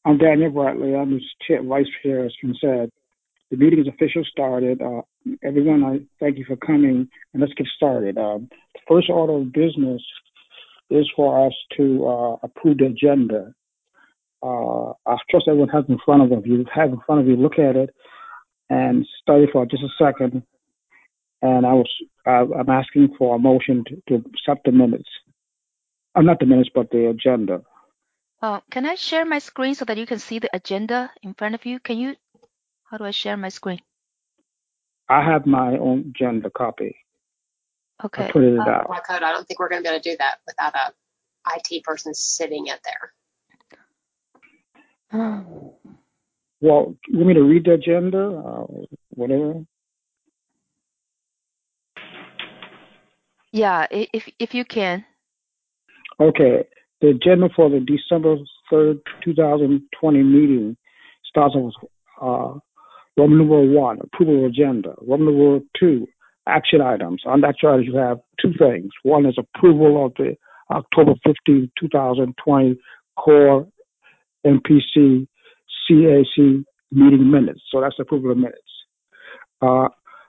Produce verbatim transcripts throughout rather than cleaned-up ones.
I'm Daniel Bradley. I'm the chair, vice chair, as you said. The meeting is officially started. Uh, everyone, I thank you for coming, and let's get started. Um, the first order of business is for us to uh, approve the agenda. Uh, I trust everyone has in front of them. If you have in front of you, look at it and study for just a second. And I was, I, I'm asking for a motion to, to accept the minutes. Uh, not the minutes, but the agenda. Uh, can I share my screen so that you can see the agenda in front of you? Can you? How do I share my screen? I have my own agenda copy. Okay. I printed it Uh, out. by code, I don't think we're going to be able to do that without a I T person sitting in there. Well, you want me to read the agenda? Uh, whatever. Yeah, i- if if you can. Okay. The agenda for the December third, two thousand twenty meeting starts with uh, Roman numeral one, approval of agenda. Roman numeral two, action items. On the action items, you have two things. One is approval of the October fifteenth, two thousand twenty core M P C C A C meeting minutes. So that's approval of minutes. Uh,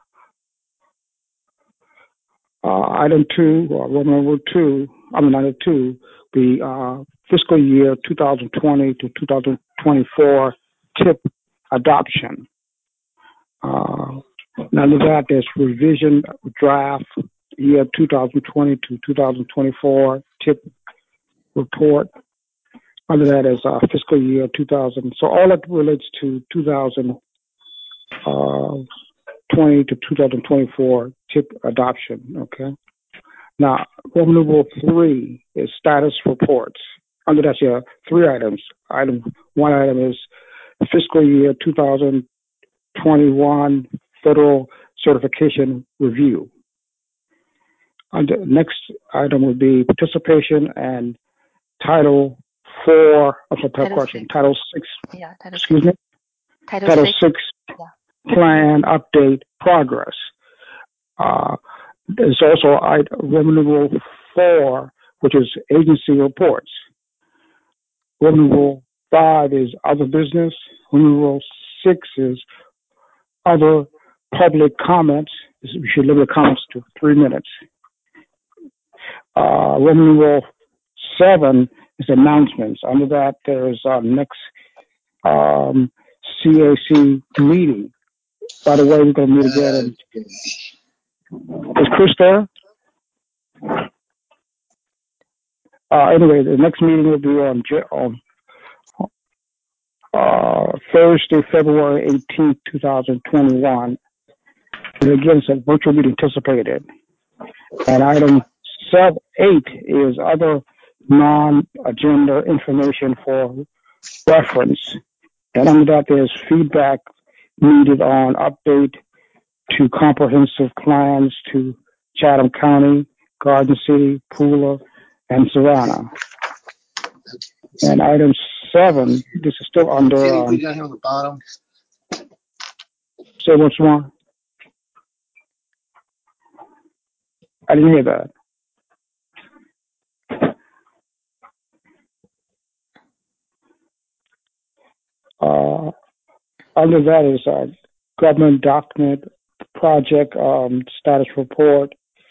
Uh, item two, or Roman number two, I mean, item two, the uh, fiscal year two thousand twenty to two thousand twenty-four tip adoption. Uh, under that, there's revision draft year two thousand twenty to two thousand twenty-four tip report. Under that is uh, fiscal year two thousand. So all that relates to two thousand twenty to two thousand twenty-four tip adoption. Okay. Now, Roman numeral three is status reports. Under that, you have three items. Item one item is fiscal year two thousand twenty-one federal certification review. Under next item would be participation and Title Four. I'm sorry, Title question. six. Title Six. Yeah, Title Excuse six. me. Title, Title six. Six Yeah. plan update progress. Uh, there's also Roman numeral four, which is agency reports. Roman numeral five is other business. Roman numeral six is other public comments. We should limit comments to three minutes. Uh, Roman numeral seven is announcements. Under that, there's our next um, C A C meeting. By the way, we're going to meet again. In, is Chris there? Uh, anyway, the next meeting will be on, on uh, Thursday, February eighteenth, two thousand twenty-one. And again, it's a virtual meeting anticipated. And item seven, eight is other non-agenda information for reference. And under that, there's feedback needed on update to comprehensive plans to Chatham County, Garden City, Pooler, and Savannah. And item seven, this is still under. Um, put down here on the bottom. Say what's wrong? I didn't hear that. Uh, under that is a government document project um, status report.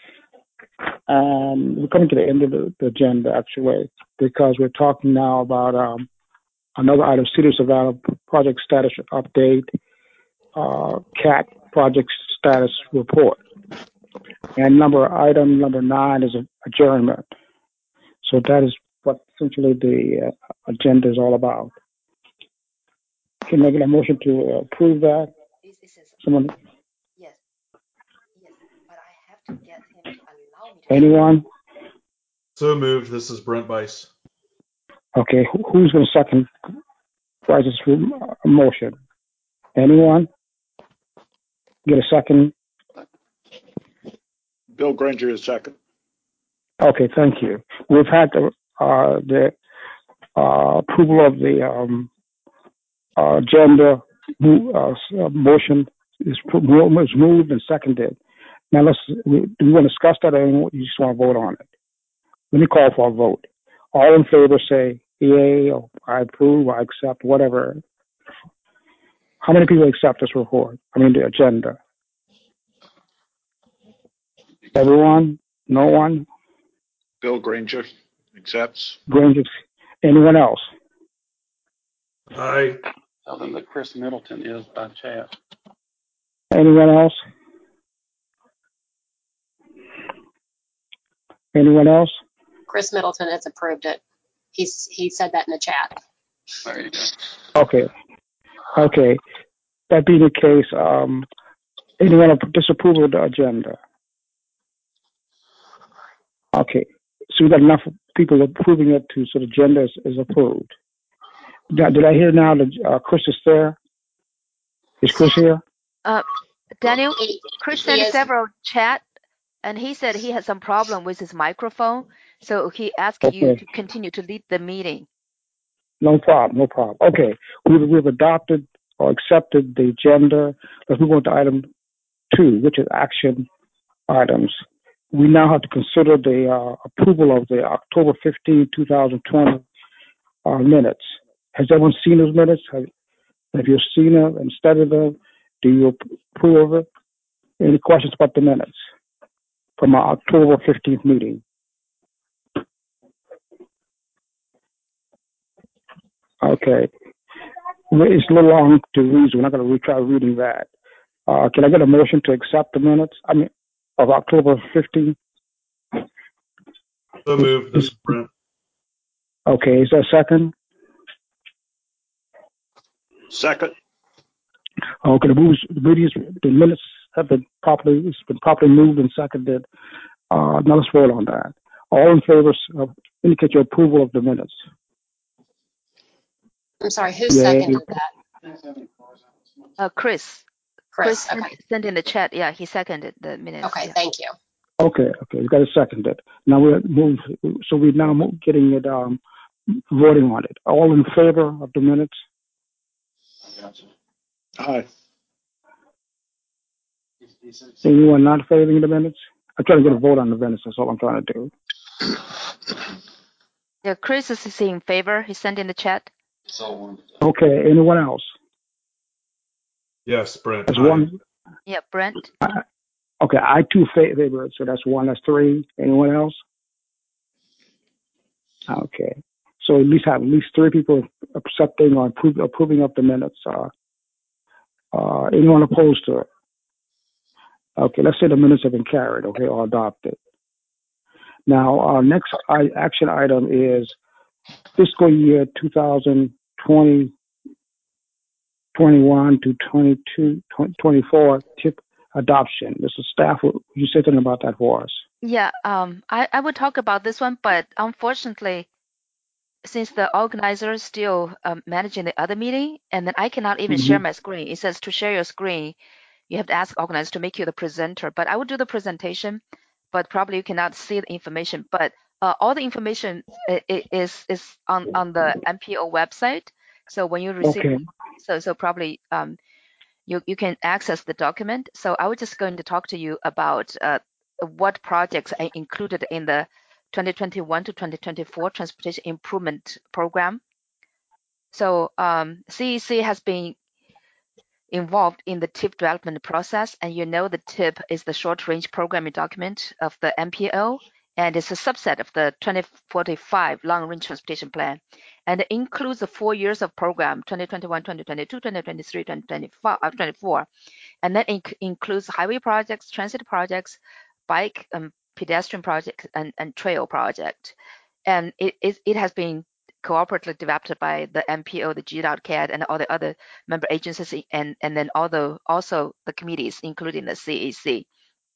And we're coming to the end of the, the agenda, actually, because we're talking now about um, another item, City of Savannah project status update, uh, C A T project status report. And number item number nine is adjournment. So that is what essentially the uh, agenda is all about. Can I get a motion to approve that? This is Someone? yes, yes, but I have to get him to allow me to. Anyone? So moved. This is Brent Bice. Okay, who's going to second Bryce's motion? Anyone? Get a second? Bill Granger is second. Okay, thank you. We've had the, uh, the uh, approval of the um, uh, agenda uh, motion is, is moved and seconded. Now let's, we, do we want to discuss that or you just want to vote on it? Let me call for a vote. All in favor say yay, or I approve, I accept, whatever. How many people accept this report? I mean, the agenda. Everyone? No one? Bill Granger accepts. Granger? Anyone else? Aye. Tell them that Chris Middleton is by chat. Anyone else? Anyone else? Chris Middleton has approved it. He's he said that in the chat. There you go. Okay. Okay. That being the case, um, anyone disapprove of the agenda? Okay. So we got enough people approving it to, so the agenda is, is approved. Did, did I hear now that uh, Chris is there? Is Chris here? Uh, Daniel, He, Chris he sent is, several chat, and he said he had some problem with his microphone, so he asked you Okay. to continue to lead the meeting. No problem. No problem. Okay. We've, we've adopted or accepted the agenda. Let's move on to item two, which is action items. We now have to consider the uh, approval of the October fifteenth, twenty twenty uh, minutes. Has everyone seen those minutes? Have, have you seen them and studied them? Do you approve of it? Any questions about the minutes from our October fifteenth meeting? Okay. Well, it's a little long to read, so we're not going to retry reading that. Uh, can I get a motion to accept the minutes? I mean, of October fifteenth? So moved. This is Brent. Okay. Is there a second? Second. Okay. The, moves, the, movies, the minutes have been properly, it's been properly moved and seconded. Uh, now let's vote on that. All in favor, uh, indicate your approval of the minutes. I'm sorry, who Yay. seconded that? Uh, Chris. Chris, Chris sent, okay. sent in the chat. Yeah, he seconded the minutes. Okay, Yeah. thank you. Okay, okay, you got it seconded. Now we're move, so we're now move, getting it, um, voting on it. All in favor of the minutes? Aye. Anyone not favoring the minutes? I'm trying to get a vote on the minutes. That's all I'm trying to do. Yeah, Chris is in favor. He sent in the chat. Okay, anyone else? Yes, Brent. That's Aye. one. Yeah, Brent. I, okay, I too favor it, so that's one. That's three. Anyone else? Okay, so at least have at least three people accepting or approve, approving of the minutes. Uh, uh, anyone opposed to it? Okay, let's say the minutes have been carried, okay, or adopted. Now, our next I, action item is fiscal year two thousand twenty, twenty-one to twenty-two, twenty-four tip adoption. Mister Staff, would you say something about that for us? Yeah, um, I, I would talk about this one, but unfortunately, since the organizer is still um, managing the other meeting, and then I cannot even Mm-hmm. share my screen. It says to share your screen, you have to ask organizer to make you the presenter. But I will do the presentation, but probably you cannot see the information. But uh, all the information is is on on the M P O website. So when you receive, Okay. so so probably um, you you can access the document. So I was just going to talk to you about uh, what projects are included in the twenty twenty-one to twenty twenty-four Transportation Improvement Program. So um, C E C has been involved in the T I P development process, and you know the T I P is the short-range programming document of the M P O, and it's a subset of the twenty forty-five long-range transportation plan, and it includes the four years of program: twenty twenty-one, twenty twenty-two, twenty twenty-three, twenty twenty-four, and that inc includes highway projects, transit projects, bike and pedestrian projects, and, and trail project, and it, it it has been cooperatively developed by the M P O, the G DOT, C A D, and all the other member agencies, and, and then all the, also the committees, including the C E C.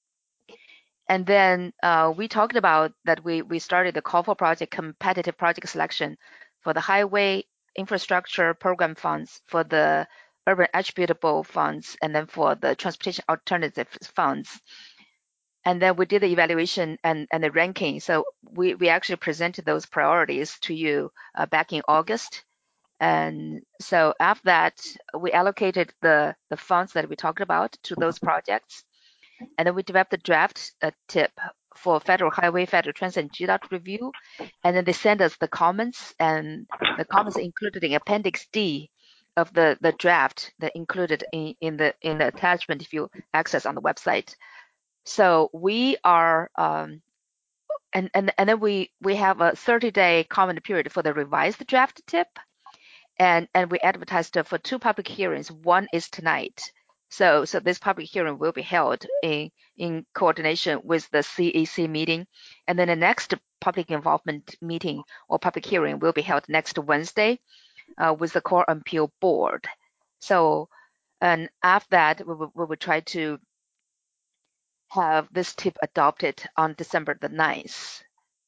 And then uh, we talked about that we, we started the call for project competitive project selection for the highway infrastructure program funds, for the urban attributable funds, and then for the transportation alternative funds. And then we did the evaluation and, and the ranking. So we, we actually presented those priorities to you uh, back in August. And so after that, we allocated the, the funds that we talked about to those projects. And then we developed the draft uh, tip for Federal Highway, Federal Transit, and G DOT review. And then they sent us the comments, and the comments included in Appendix D of the, the draft that included in, in the in the attachment if you access on the website. So we are um, and, and and then we we have a thirty day comment period for the revised draft tip, and and we advertised for two public hearings. One is tonight. So so this public hearing will be held in in coordination with the C E C meeting, and then the next public involvement meeting or public hearing will be held next Wednesday uh, with the Core Appeal Board. So and after that we will, we will try to have this tip adopted on December the ninth.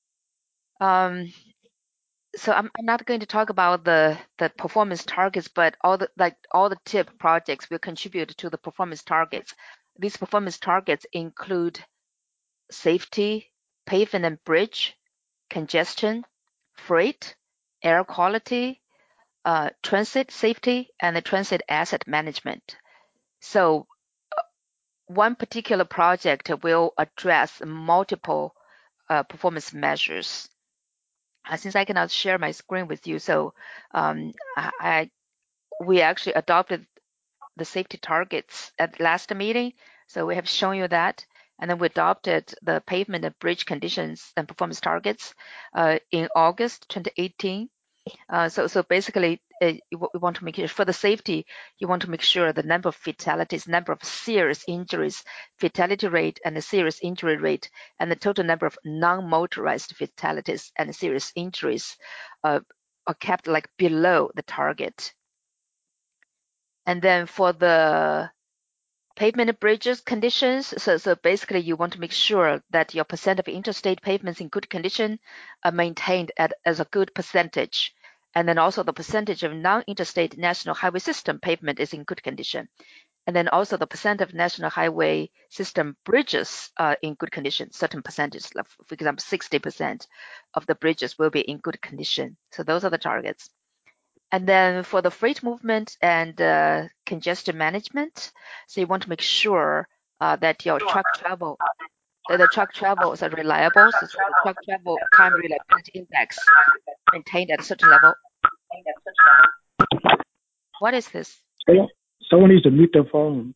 Um, so I'm, I'm not going to talk about the the performance targets, but all the like all the tip projects will contribute to the performance targets. These performance targets include safety, pavement and bridge, congestion, freight, air quality, uh, transit safety, and the transit asset management. So one particular project will address multiple uh, performance measures. Uh, since I cannot share my screen with you, so um, I, I we actually adopted the safety targets at last meeting. So we have shown you that, and then we adopted the pavement and bridge conditions and performance targets uh, in August twenty eighteen. Uh, so, so basically, uh, what we want to make sure for the safety, you want to make sure the number of fatalities, number of serious injuries, fatality rate, and the serious injury rate, and the total number of non-motorized fatalities and serious injuries uh, are kept like below the target. And then for the pavement bridges conditions, so, so basically you want to make sure that your percent of interstate pavements in good condition are maintained at as a good percentage. And then also the percentage of non-interstate national highway system pavement is in good condition. And then also the percent of national highway system bridges are in good condition, certain percentage, like for example, sixty percent of the bridges will be in good condition. So those are the targets. And then for the freight movement and uh, congestion management, so you want to make sure uh, that your truck travel, that the truck travels are reliable. So, so the truck travel time reliability index maintained at a certain level. What is this? Someone needs to mute their phone.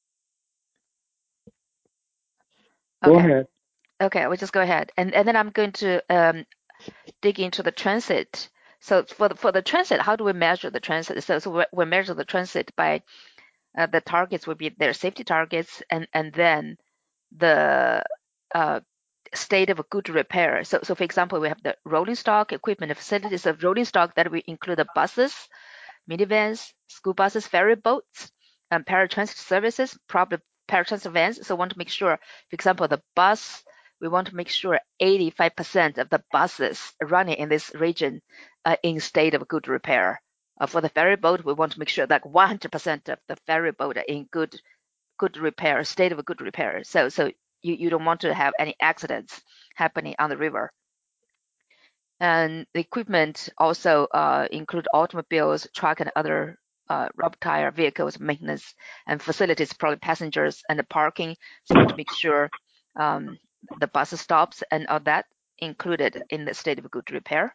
Go Okay. ahead. Okay, we'll just go ahead. And and then I'm going to um, dig into the transit. So for the, for the transit, how do we measure the transit? So, so we, we measure the transit by uh, the targets would be their safety targets, and and then the uh, state of a good repair. So, so for example, we have the rolling stock equipment and facilities of rolling stock that we include the buses, minivans, school buses, ferry boats, and paratransit services, probably paratransit vans. So we want to make sure, for example, the bus, we want to make sure eighty-five percent of the buses running in this region are in state of good repair. Uh, for the ferry boat, we want to make sure that one hundred percent of the ferry boat are in good good repair, state of good repair. So so you, you don't want to have any accidents happening on the river. And the equipment also uh, include automobiles, truck, and other uh, rubber tire vehicles, maintenance and facilities, probably passengers and the parking. So you want to make sure um, the bus stops and all that included in the state of good repair.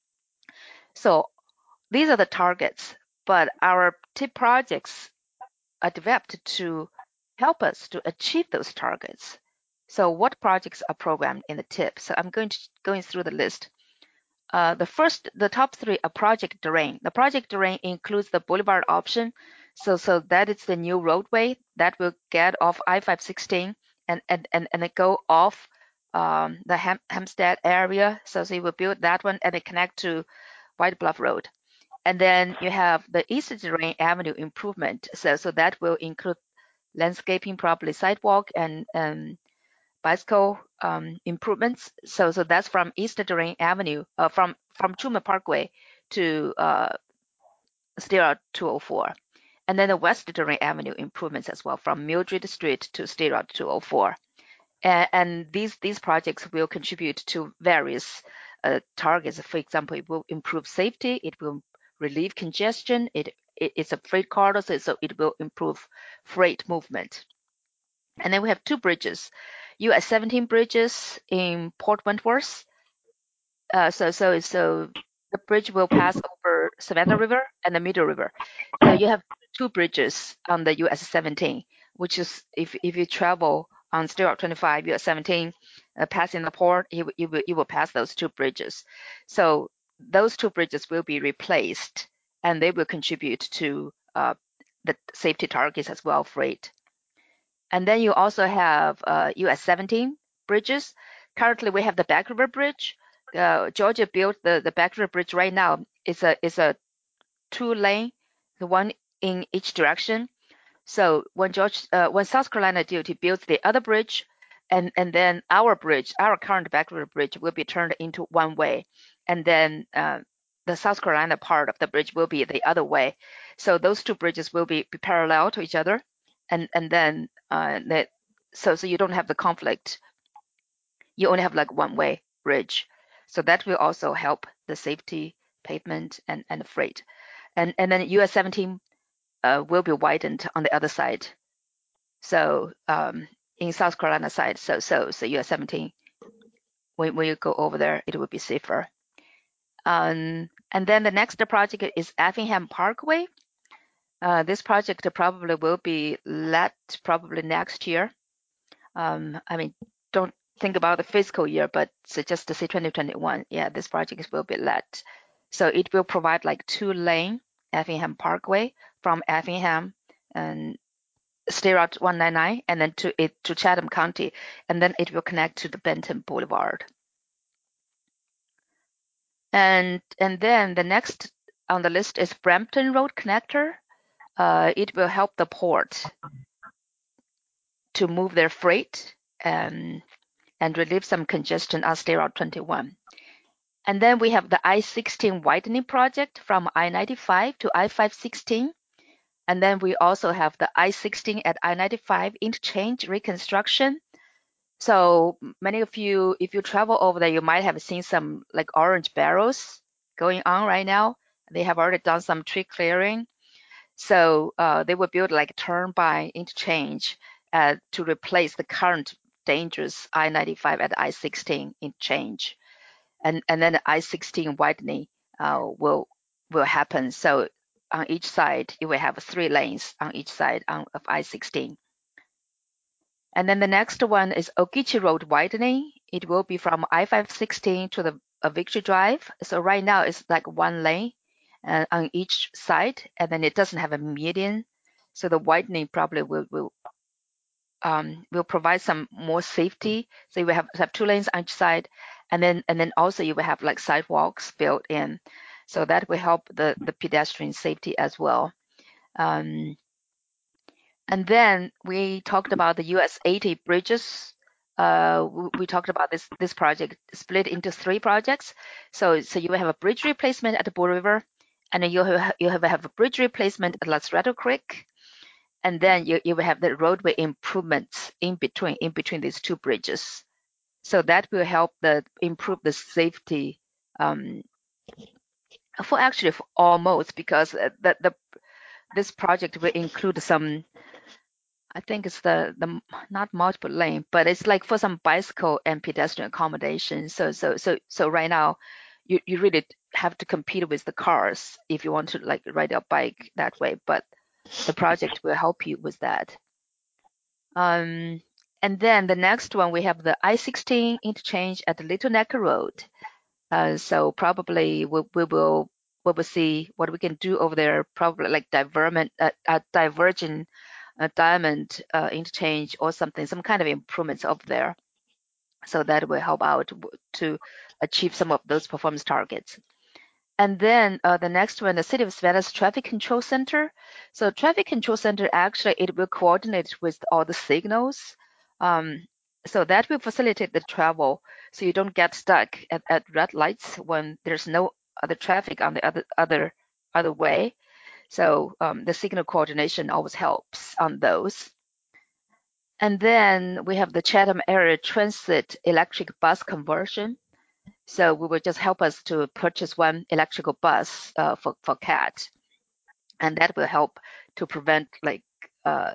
So these are the targets, but our tip projects are developed to help us to achieve those targets. So what projects are programmed in the tip? So I'm going to going through the list. Uh, the first, the top three are Project Terrain. The Project Terrain includes the boulevard option. So, so that is the new roadway that will get off I five sixteen and and and and it go off um, the Ham, Hampstead area. So, so you will build that one and it connect to White Bluff Road. And then you have the East Terrain Avenue improvement. So, so that will include landscaping, probably sidewalk and um, bicycle um, improvements. So, so that's from East Terrain Avenue, uh, from from Truman Parkway to uh, State Route two oh four, and then the West Terrain Avenue improvements as well, from Mildred Street to State Route two oh four. And, and these these projects will contribute to various uh, targets. For example, it will improve safety, it will relieve congestion, it, it it's a freight corridor, so, so it will improve freight movement. And then we have two bridges, U S seventeen bridges in Port Wentworth. Uh, so so so the bridge will pass over Savannah River and the Middle River. So you have two bridges on the U S seventeen, which is if if you travel on State Route twenty-five, U S seventeen, uh, passing the port, you, you will you will pass those two bridges. So those two bridges will be replaced, and they will contribute to uh, the safety targets as well, freight. And then you also have uh, U S seventeen bridges. Currently, we have the Back River Bridge. Uh, Georgia built the, the Back River Bridge right now. It's a, it's a two lane, the one in each direction. So when George, uh, when South Carolina D O T builds the other bridge, and, and then our bridge, our current Back River Bridge will be turned into one way. And then uh, the South Carolina part of the bridge will be the other way. So those two bridges will be, be parallel to each other. And, and then uh, that, so, so you don't have the conflict. You only have like one way bridge. So that will also help the safety, pavement, and, and freight. And, and then U S seventeen uh, will be widened on the other side. So um, in South Carolina side, so so so U S seventeen, when, when you go over there, it will be safer. Um, and then the next project is Effingham Parkway. Uh, this project probably will be let probably next year. Um, I mean, don't think about the fiscal year, but so just to say twenty twenty-one, yeah, this project will be let. So it will provide like two lane Effingham Parkway from Effingham and State Route one ninety-nine, and then to it to Chatham County, and then it will connect to the Benton Boulevard. And and then the next on the list is Brampton Road Connector. Uh, it will help the port to move their freight and and relieve some congestion on State Route twenty-one. And then we have the I sixteen widening project from I ninety-five to I five sixteen. And then we also have the I sixteen at I ninety-five interchange reconstruction. So many of you, if you travel over there, you might have seen some like orange barrels going on right now. They have already done some tree clearing. So uh, they will build like turn-by interchange uh, to replace the current dangerous I ninety-five at I sixteen interchange. And, and then the I sixteen widening uh, will will happen. So on each side, you will have three lanes on each side on, of I sixteen. And then the next one is Ogeechee Road widening. It will be from I five sixteen to the uh, Victory Drive. So right now it's like one lane uh, on each side, and then it doesn't have a median. So the widening probably will will um, will provide some more safety. So you will have, have two lanes on each side, and then and then also you will have like sidewalks built in. So that will help the the pedestrian safety as well. Um, And then we talked about the U S eighty bridges. Uh, we, we talked about this this project split into three projects. So so you have a bridge replacement at the Bull River, and then you have you have, have a bridge replacement at Lazaretto Creek, and then you you will have the roadway improvements in between in between these two bridges. So that will help the improve the safety um, for actually for all modes, because the the this project will include some. I think it's the the not multiple lane, but it's like for some bicycle and pedestrian accommodation. So so so so right now, you you really have to compete with the cars if you want to like ride a bike that way. But the project will help you with that. Um, and then the next one we have the I sixteen interchange at the Little Neck Road. Uh, so probably we we will we will see what we can do over there. Probably like divergent uh, uh, diverging a diamond uh, interchange or something, some kind of improvements over there. So that will help out to achieve some of those performance targets. And then uh, the next one, the City of Savannah's Traffic Control Center. So Traffic Control Center, actually, it will coordinate with all the signals. Um, so that will facilitate the travel, so you don't get stuck at, at red lights when there's no other traffic on the other other other way. So um, the signal coordination always helps on those. And then we have the Chatham Area Transit electric bus conversion. So we will just help us to purchase one electrical bus uh, for, for C A T. And that will help to prevent like uh,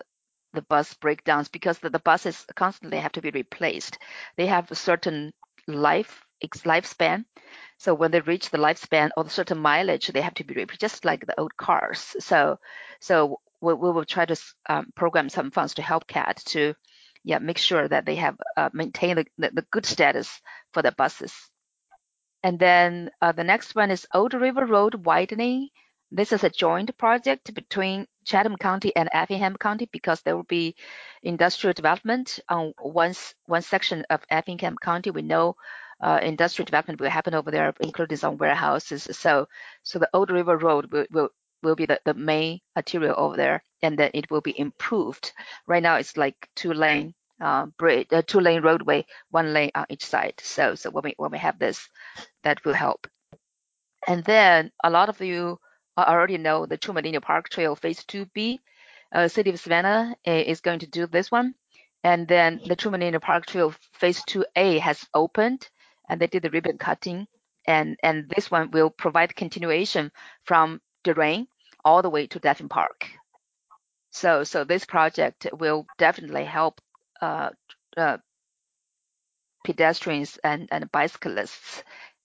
the bus breakdowns, because the, the buses constantly have to be replaced. They have a certain life lifespan. So when they reach the lifespan or the certain mileage, they have to be replaced, just like the old cars. So so we, we will try to um, program some funds to help C A T to yeah make sure that they have uh, maintain the, the, the good status for the buses. And then uh, the next one is Old River Road widening. This is a joint project between Chatham County and Effingham County, because there will be industrial development on one, one section of Effingham County. We know uh, industrial development will happen over there, including some warehouses. So, so the Old River Road will, will, will be the, the main arterial over there, and then it will be improved. Right now, it's like two lane uh, bridge, uh, two lane roadway, one lane on each side. So, so when we when we have this, that will help. And then a lot of you already know the Truman Linear Park Trail Phase two B. Uh, City of Savannah is going to do this one. And then the Truman Linear Park Trail Phase two A has opened, and they did the ribbon cutting. And, and this one will provide continuation from Durain all the way to Daphne Park. So, so this project will definitely help uh, uh, pedestrians and, and bicyclists.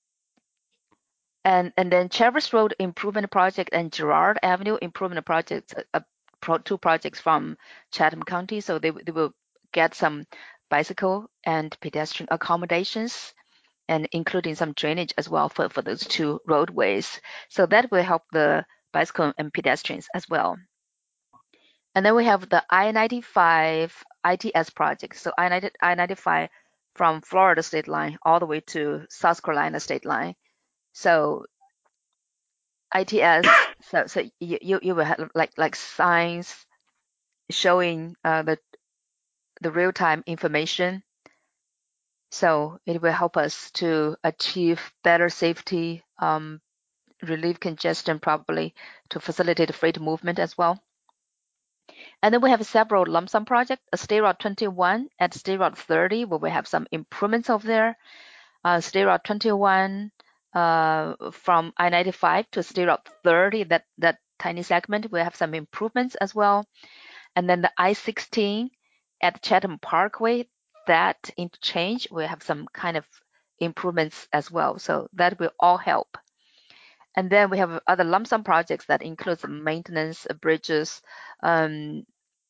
And, and then Traverse Road Improvement Project and Girard Avenue Improvement Project, uh, pro, two projects from Chatham County. So they, they will get some bicycle and pedestrian accommodations, and including some drainage as well for, for those two roadways. So that will help the bicycle and pedestrians as well. And then we have the I ninety-five I T S project. So I ninety-five from Florida state line all the way to South Carolina state line. So I T S, so so you you, you will have like like signs showing uh, the the real time information. So it will help us to achieve better safety, um, relieve congestion, probably to facilitate freight movement as well. And then we have several lump sum projects, a State Route twenty-one and State Route thirty, where we have some improvements over there. Uh, State Route twenty-one uh, from I ninety-five to State Route thirty, that, that tiny segment, we have some improvements as well. And then the I sixteen at Chatham Parkway, that interchange, we have some kind of improvements as well. So that will all help. And then we have other lump sum projects that includes maintenance, bridges, um,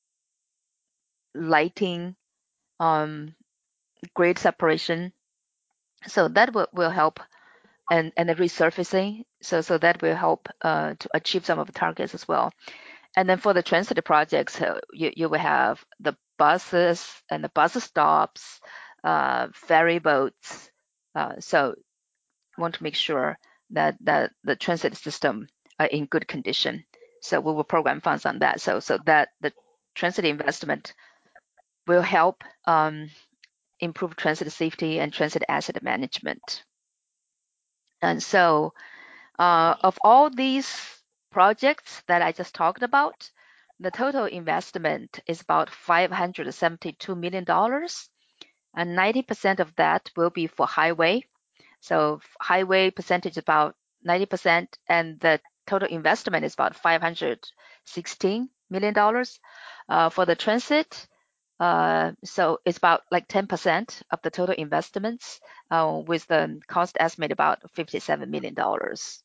lighting, um, grade separation. So that will, will help, and, and the resurfacing. So so that will help uh, to achieve some of the targets as well. And then for the transit projects, uh, you, you will have the buses and the bus stops, uh, ferry boats. Uh, so want to make sure that, that the transit system are in good condition. So we will program funds on that. So so that the transit investment will help um, improve transit safety and transit asset management. And so uh, of all these projects that I just talked about, the total investment is about five hundred seventy-two million dollars, and ninety percent of that will be for highway. So highway percentage about ninety percent, and the total investment is about five hundred sixteen million dollars. Uh, for the transit, uh, so it's about like ten percent of the total investments, uh, with the cost estimate about fifty-seven million dollars.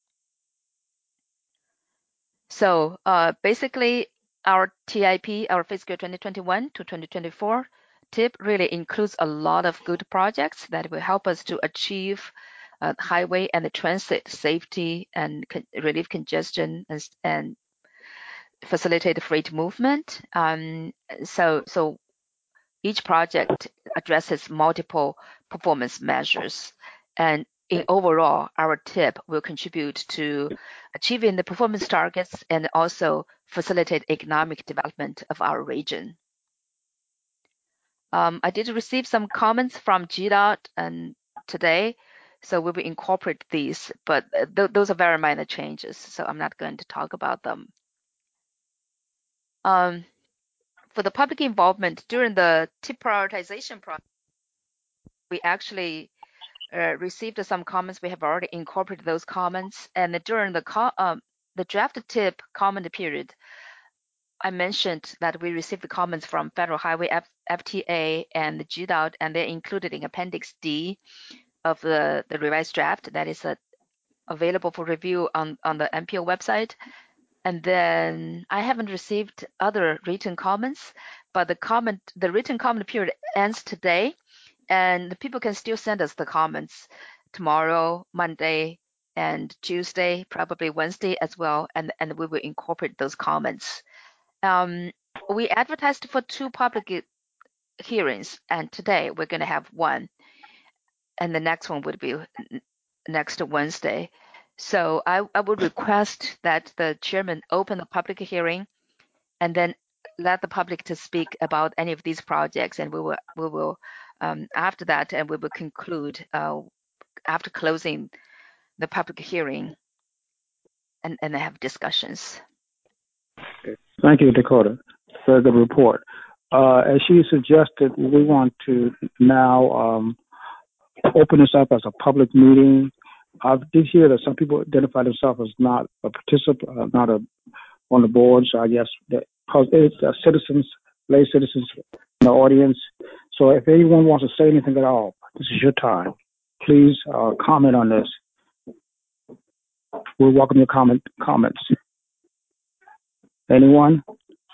So uh, basically, our T I P, our fiscal twenty twenty-one to twenty twenty-four tip really includes a lot of good projects that will help us to achieve uh, highway and the transit safety and con relieve congestion and, and facilitate freight movement. Um, so, so each project addresses multiple performance measures, and in overall, our tip will contribute to achieving the performance targets and also facilitate economic development of our region. Um, I did receive some comments from G DOT and today, so we will incorporate these, but th those are very minor changes, so I'm not going to talk about them. Um, for the public involvement during the tip prioritization process, we actually uh, received some comments. We have already incorporated those comments, and during the co um, the draft tip comment period, I mentioned that we received the comments from Federal Highway F FTA and the G DOT, and they're included in Appendix D of the, the revised draft that is uh, available for review on, on the M P O website. And then I haven't received other written comments, but the comment, the written comment period ends today, and the people can still send us the comments tomorrow, Monday, and Tuesday, probably Wednesday as well, and, and we will incorporate those comments. Um, we advertised for two public hearings, and today we're going to have one, and the next one would be next Wednesday. So I, I would request that the chairman open the public hearing and then let the public to speak about any of these projects, and we will we will um, after that, and we will conclude uh, after closing the public hearing and, and have discussions. Okay. Thank you, Dakota, for the report. Uh, as she suggested, we want to now um, open this up as a public meeting. I did hear that some people identify themselves as not a participant, uh, not a on the board. So I guess that it's uh, citizens, lay citizens in the audience. So if anyone wants to say anything at all, this is your time. Please uh, comment on this. We'll welcome your comment comments. Anyone?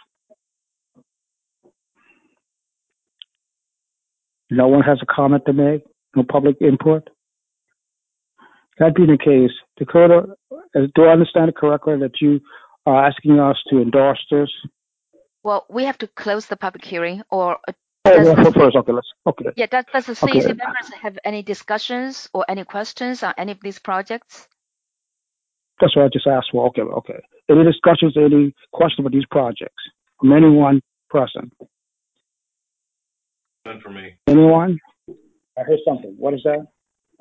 No one has a comment to make? No public input? That being the case, Dakota, do I understand it correctly that you are asking us to endorse this? Well, we have to close the public hearing, or uh, Oh, does well, the, first, okay, let's, okay. yeah, does, does the C E C Okay. members have any discussions or any questions on any of these projects? That's what I just asked for. Okay, okay. Any discussions, any questions about these projects from anyone present? None for me. Anyone? I heard something. What is that?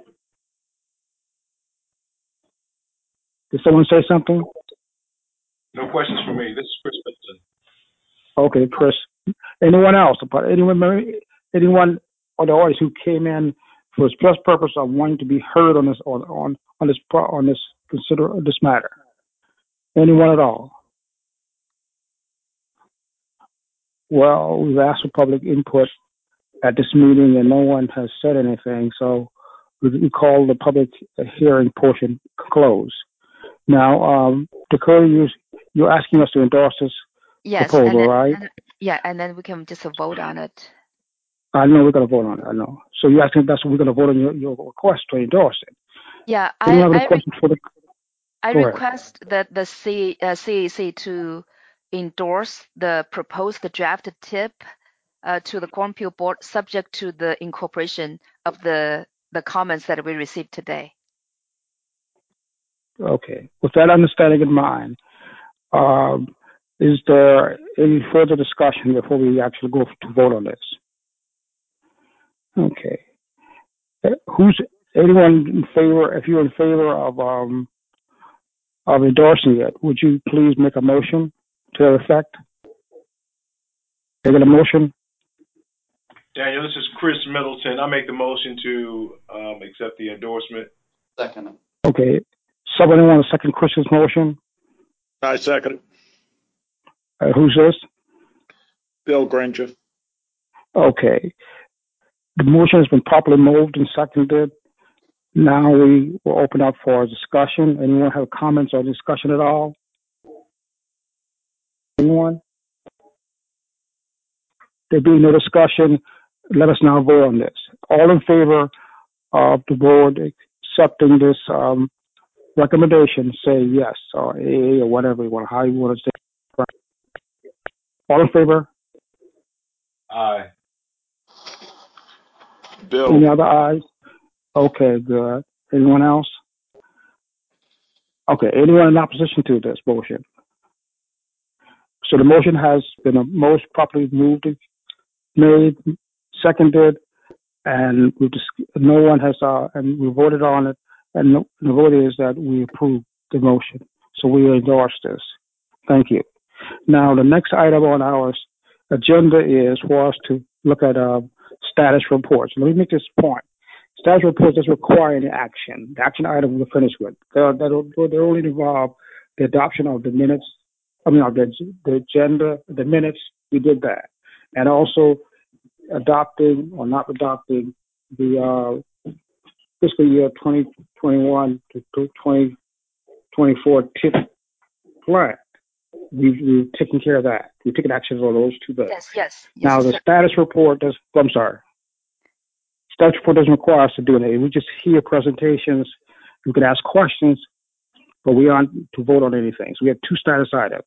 Did someone say something? No questions for me. This is Chris Benson. Okay, Chris. Anyone else? Anyone? Anyone on the audience who came in for the express purpose of wanting to be heard on this on on on this on this consider this matter? Anyone at all? Well, we've asked for public input at this meeting, and no one has said anything. So we call the public hearing portion closed. Now, um, Dakota, you you're asking us to endorse this Yes, proposal, and then, right? and, yeah, and then we can just vote on it. I know we're going to vote on it. I know. So you're asking that's what we're going to vote on your, your request to endorse it. Yeah, Anyone I have any I, questions for the? I Go ahead. request that the C, uh, C E C to endorse the proposed draft tip uh, to the Cornfield Board, subject to the incorporation of the the comments that we received today. Okay. With that understanding in mind, um, is there any further discussion before we actually go to vote on this? Okay. Uh, Who's anyone in favor? If you're in favor of um, of endorsing it, would you please make a motion to that effect? Make a motion. Daniel, this is Chris Middleton. I make the motion to um, accept the endorsement. Second. Okay. Someone want to second Chris's motion? I second it. Uh, who's this? Bill Granger. Okay. The motion has been properly moved and seconded. Now we will open up for discussion. Anyone have comments or discussion at all? Anyone? There being no discussion, let us now vote on this. All in favor of the board accepting this um, recommendation, say yes or A or whatever you want, how you want to say. All in favor? Aye. Bill. Any other ayes? Okay, good. Anyone else? Okay, anyone in opposition to this motion? So the motion has been most properly moved, made, seconded, and we just, no one has, uh, and we voted on it, and no, the vote is that we approve the motion. So we endorse this. Thank you. Now, the next item on our agenda is for us to look at uh, status reports. Let me make this point. Status reports doesn't require any action. The action item we're finished with. They're, they're, they only involve the adoption of the minutes I mean, the, the agenda, the minutes, we did that. And also adopting or not adopting the uh, fiscal year twenty twenty-one to twenty twenty-four tip plan. We've, we've taken care of that. We've taken actions on those two things. Yes, yes, yes. Now, the sir. status report does, I'm sorry, status report doesn't require us to do anything. We just hear presentations. We can ask questions, but we aren't to vote on anything. So we have two status items.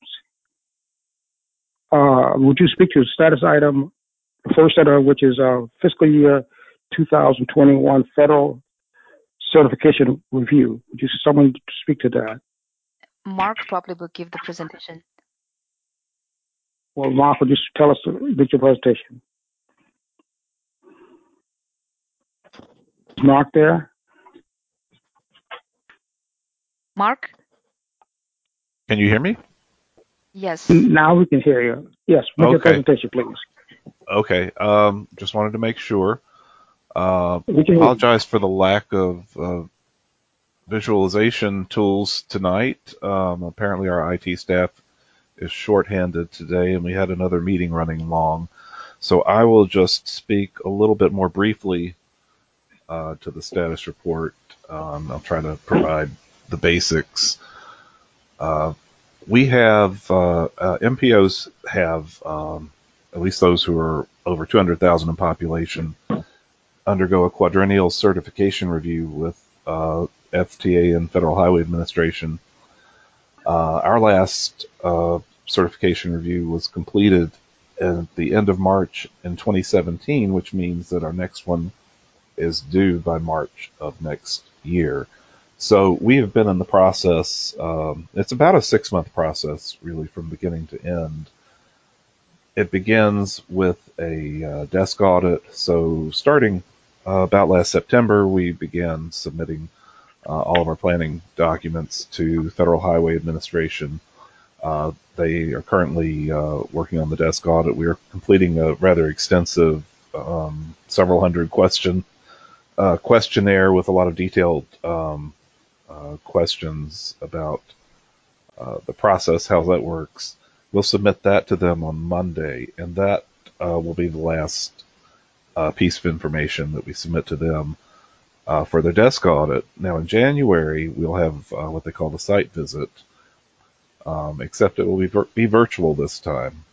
Uh, would you speak to the status item, the first item, which is uh, fiscal year two thousand twenty-one federal certification review? Would you someone speak to that? Mark probably will give the presentation. Well, Mark, would you tell us about your presentation? Is Mark there? Mark? Can you hear me? Yes. Now we can hear you. Yes, make your Okay. presentation, please. Okay. Um, just wanted to make sure. Uh, We can hear you. apologize for the lack of uh, visualization tools tonight. Um, apparently, our I T staff is shorthanded today, and we had another meeting running long. So I will just speak a little bit more briefly uh, to the status report. Um, I'll try to provide the basics. Uh, we have uh, uh, M P Os have um, at least those who are over two hundred thousand in population undergo a quadrennial certification review with uh, F T A and Federal Highway Administration. Uh, our last uh, certification review was completed at the end of March in twenty seventeen, which means that our next one is due by March of next year. So we have been in the process. Um, it's about a six-month process, really, from beginning to end. It begins with a uh, desk audit. So starting uh, about last September, we began submitting uh, all of our planning documents to Federal Highway Administration. Uh, they are currently uh, working on the desk audit. We are completing a rather extensive, um, several hundred question uh, questionnaire with a lot of detailed um, uh, questions about uh, the process, how that works. We'll submit that to them on Monday, and that uh, will be the last uh, piece of information that we submit to them uh, for their desk audit. Now, in January, we'll have uh, what they call the site visit, um, except it will be, vir- be virtual this time.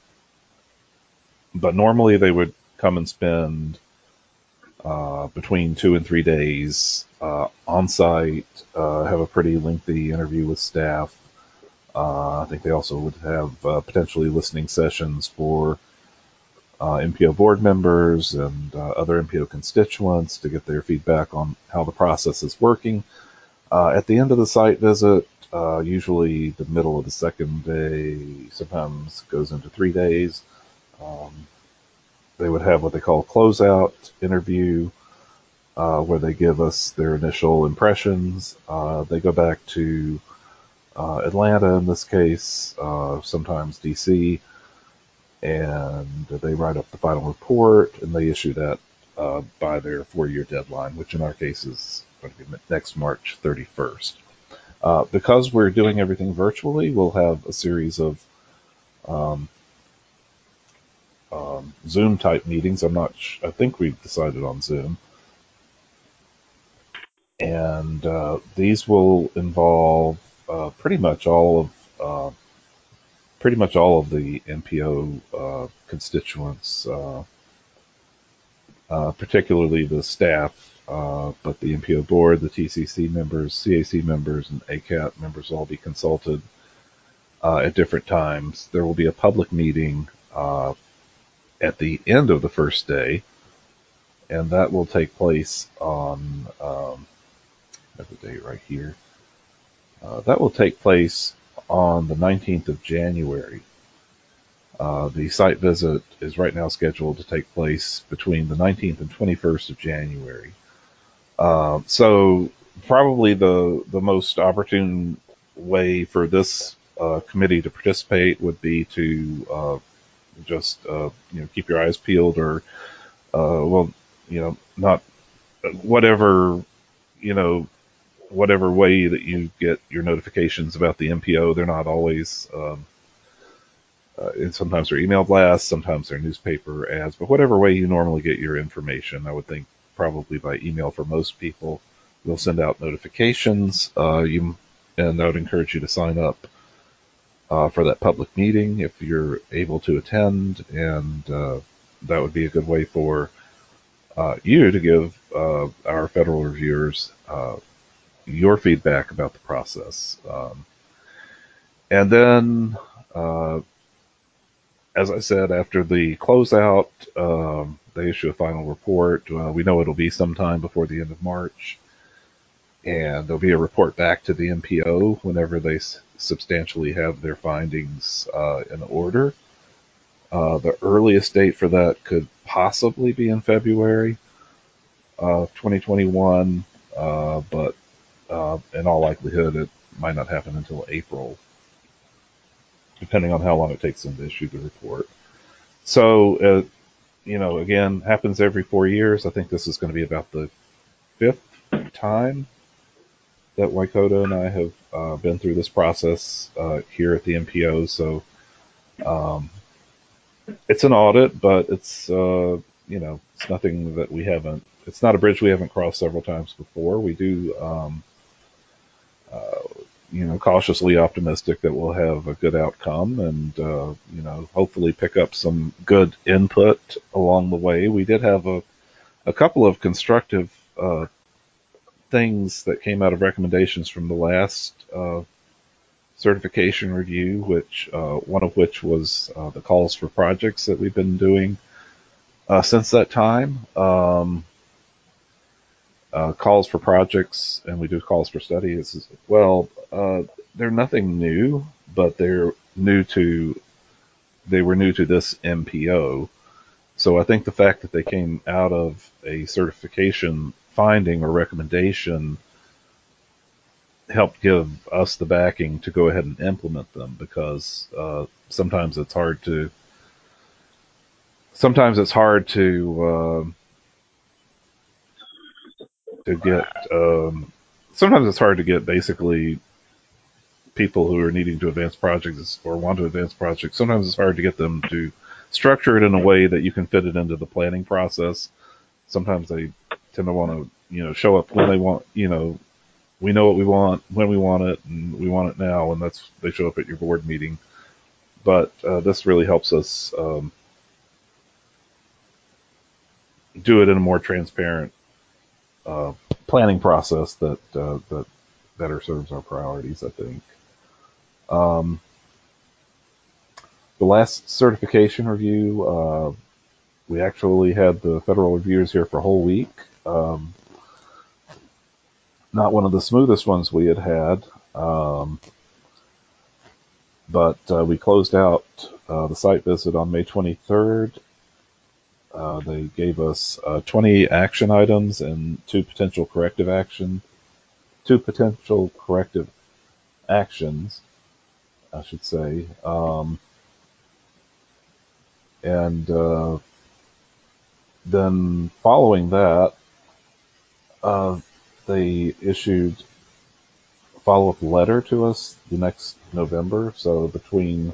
But normally they would come and spend uh, between two and three days uh, on site, uh, have a pretty lengthy interview with staff. Uh, I think they also would have uh, potentially listening sessions for uh, M P O board members and uh, other M P O constituents to get their feedback on how the process is working. Uh, at the end of the site visit, uh, usually the middle of the second day, sometimes goes into three days, um, they would have what they call a closeout interview, uh, where they give us their initial impressions. Uh, they go back to uh, Atlanta in this case, uh, sometimes D C, and they write up the final report, and they issue that uh, by their four-year deadline, which in our case is going to be next March thirty-first. Uh, because we're doing everything virtually, we'll have a series of um, um, Zoom-type meetings. I'm not. Sh- I think we've decided on Zoom, and uh, these will involve uh, pretty much all of uh, pretty much all of the M P O uh, constituents, uh, uh, particularly the staff, uh, but the M P O board, the T C C members, C A C members, and A C A T members will all be consulted uh, at different times. There will be a public meeting uh, at the end of the first day, and that will take place on, um, I have the date right here, uh, that will take place on the nineteenth of January. Uh, the site visit is right now scheduled to take place between the nineteenth and twenty-first of January. Uh, so probably the the most opportune way for this uh, committee to participate would be to uh, just uh, you know keep your eyes peeled, or uh, well you know not whatever you know whatever way that you get your notifications about the M P O. They're not always um, uh, and sometimes they're email blasts, sometimes they're newspaper ads, but whatever way you normally get your information, I would think probably by email for most people. We'll send out notifications. Uh, you and I would encourage you to sign up uh, for that public meeting if you're able to attend, and uh, that would be a good way for uh, you to give uh, our federal reviewers uh, your feedback about the process. Um, and then, uh, as I said, after the closeout, um, they issue a final report. Uh, we know it'll be sometime before the end of March. And there'll be a report back to the M P O whenever they s- substantially have their findings uh, in order. Uh, the earliest date for that could possibly be in February of twenty twenty-one, uh, but uh, in all likelihood, it might not happen until April, depending on how long it takes them to issue the report. So, uh, you know, again, happens every four years. I think this is going to be about the fifth time that Waikoto and I have uh, been through this process uh, here at the M P O. So um, it's an audit, but it's uh, you know it's nothing that we haven't. It's not a bridge we haven't crossed several times before. We do um, uh, you know cautiously optimistic that we'll have a good outcome, and uh, you know hopefully pick up some good input along the way. We did have a a couple of constructive uh, things that came out of recommendations from the last uh, certification review, which uh, one of which was uh, the calls for projects that we've been doing uh, since that time. Um, uh, calls for projects, and we do calls for studies as well. Uh, they're nothing new, but they're new to they were new to this M P O. So I think the fact that they came out of a certification finding or recommendation helped give us the backing to go ahead and implement them, because uh, sometimes it's hard to sometimes it's hard to uh, to get um, sometimes it's hard to get basically people who are needing to advance projects or want to advance projects. Sometimes it's hard to get them to structure it in a way that you can fit it into the planning process. Sometimes they tend to want to you know show up when they want you know we know what we want, when we want it, and we want it now, and that's they show up at your board meeting. But uh, this really helps us um, do it in a more transparent uh, planning process that uh, that better serves our priorities, I think. Um, the last certification review, uh, we actually had the federal reviewers here for a whole week. Um, not one of the smoothest ones we had had. Um, but uh, we closed out uh, the site visit on May twenty-third. Uh, they gave us uh, twenty action items and two potential corrective action, two potential corrective actions, I should say. Um, and uh, then following that, uh, they issued a follow-up letter to us the next November. So between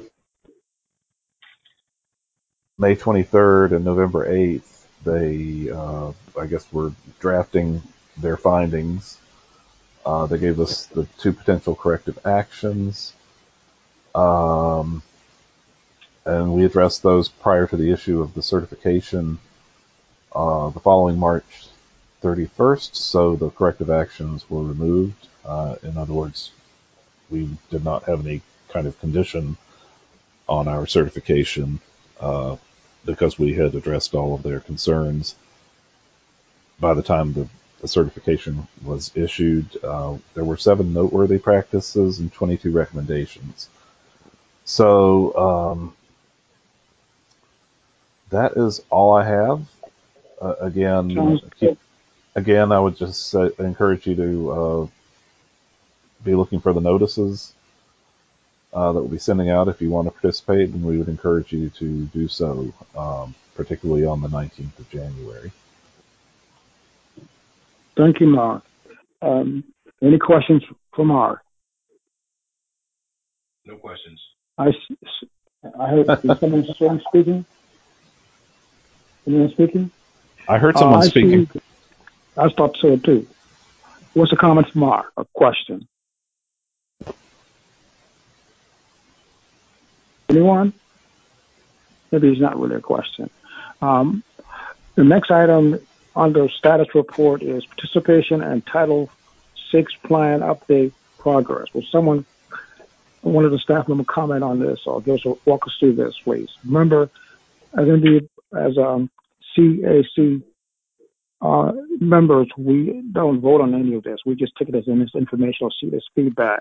May twenty-third and November eighth, they, uh, I guess, were drafting their findings. Uh, they gave us the two potential corrective actions, um, and we addressed those prior to the issue of the certification uh, the following March thirty-first, so the corrective actions were removed. Uh, in other words, we did not have any kind of condition on our certification uh, because we had addressed all of their concerns by the time the, the certification was issued. Uh, there were seven noteworthy practices and twenty-two recommendations. So um, that is all I have. Uh, again, Sounds keep, good. again, I would just uh, encourage you to uh, be looking for the notices uh, that we'll be sending out if you want to participate, and we would encourage you to do so, um, particularly on the nineteenth of January. Thank you, Mark. Um, any questions for Mark? No questions. I, s- I heard is someone someone speaking. Anyone speaking? I heard Uh, someone I speaking. see. I thought so too. What's the comment, Mark? A question? Anyone? Maybe it's not really a question. Um, the next item under status report is participation and Title Six plan update progress. Will someone, one of the staff members, comment on this or give us a, walk us through this, please? Remember, as indeed as um, C A C uh, members, we don't vote on any of this. We just take it as informational, see this feedback.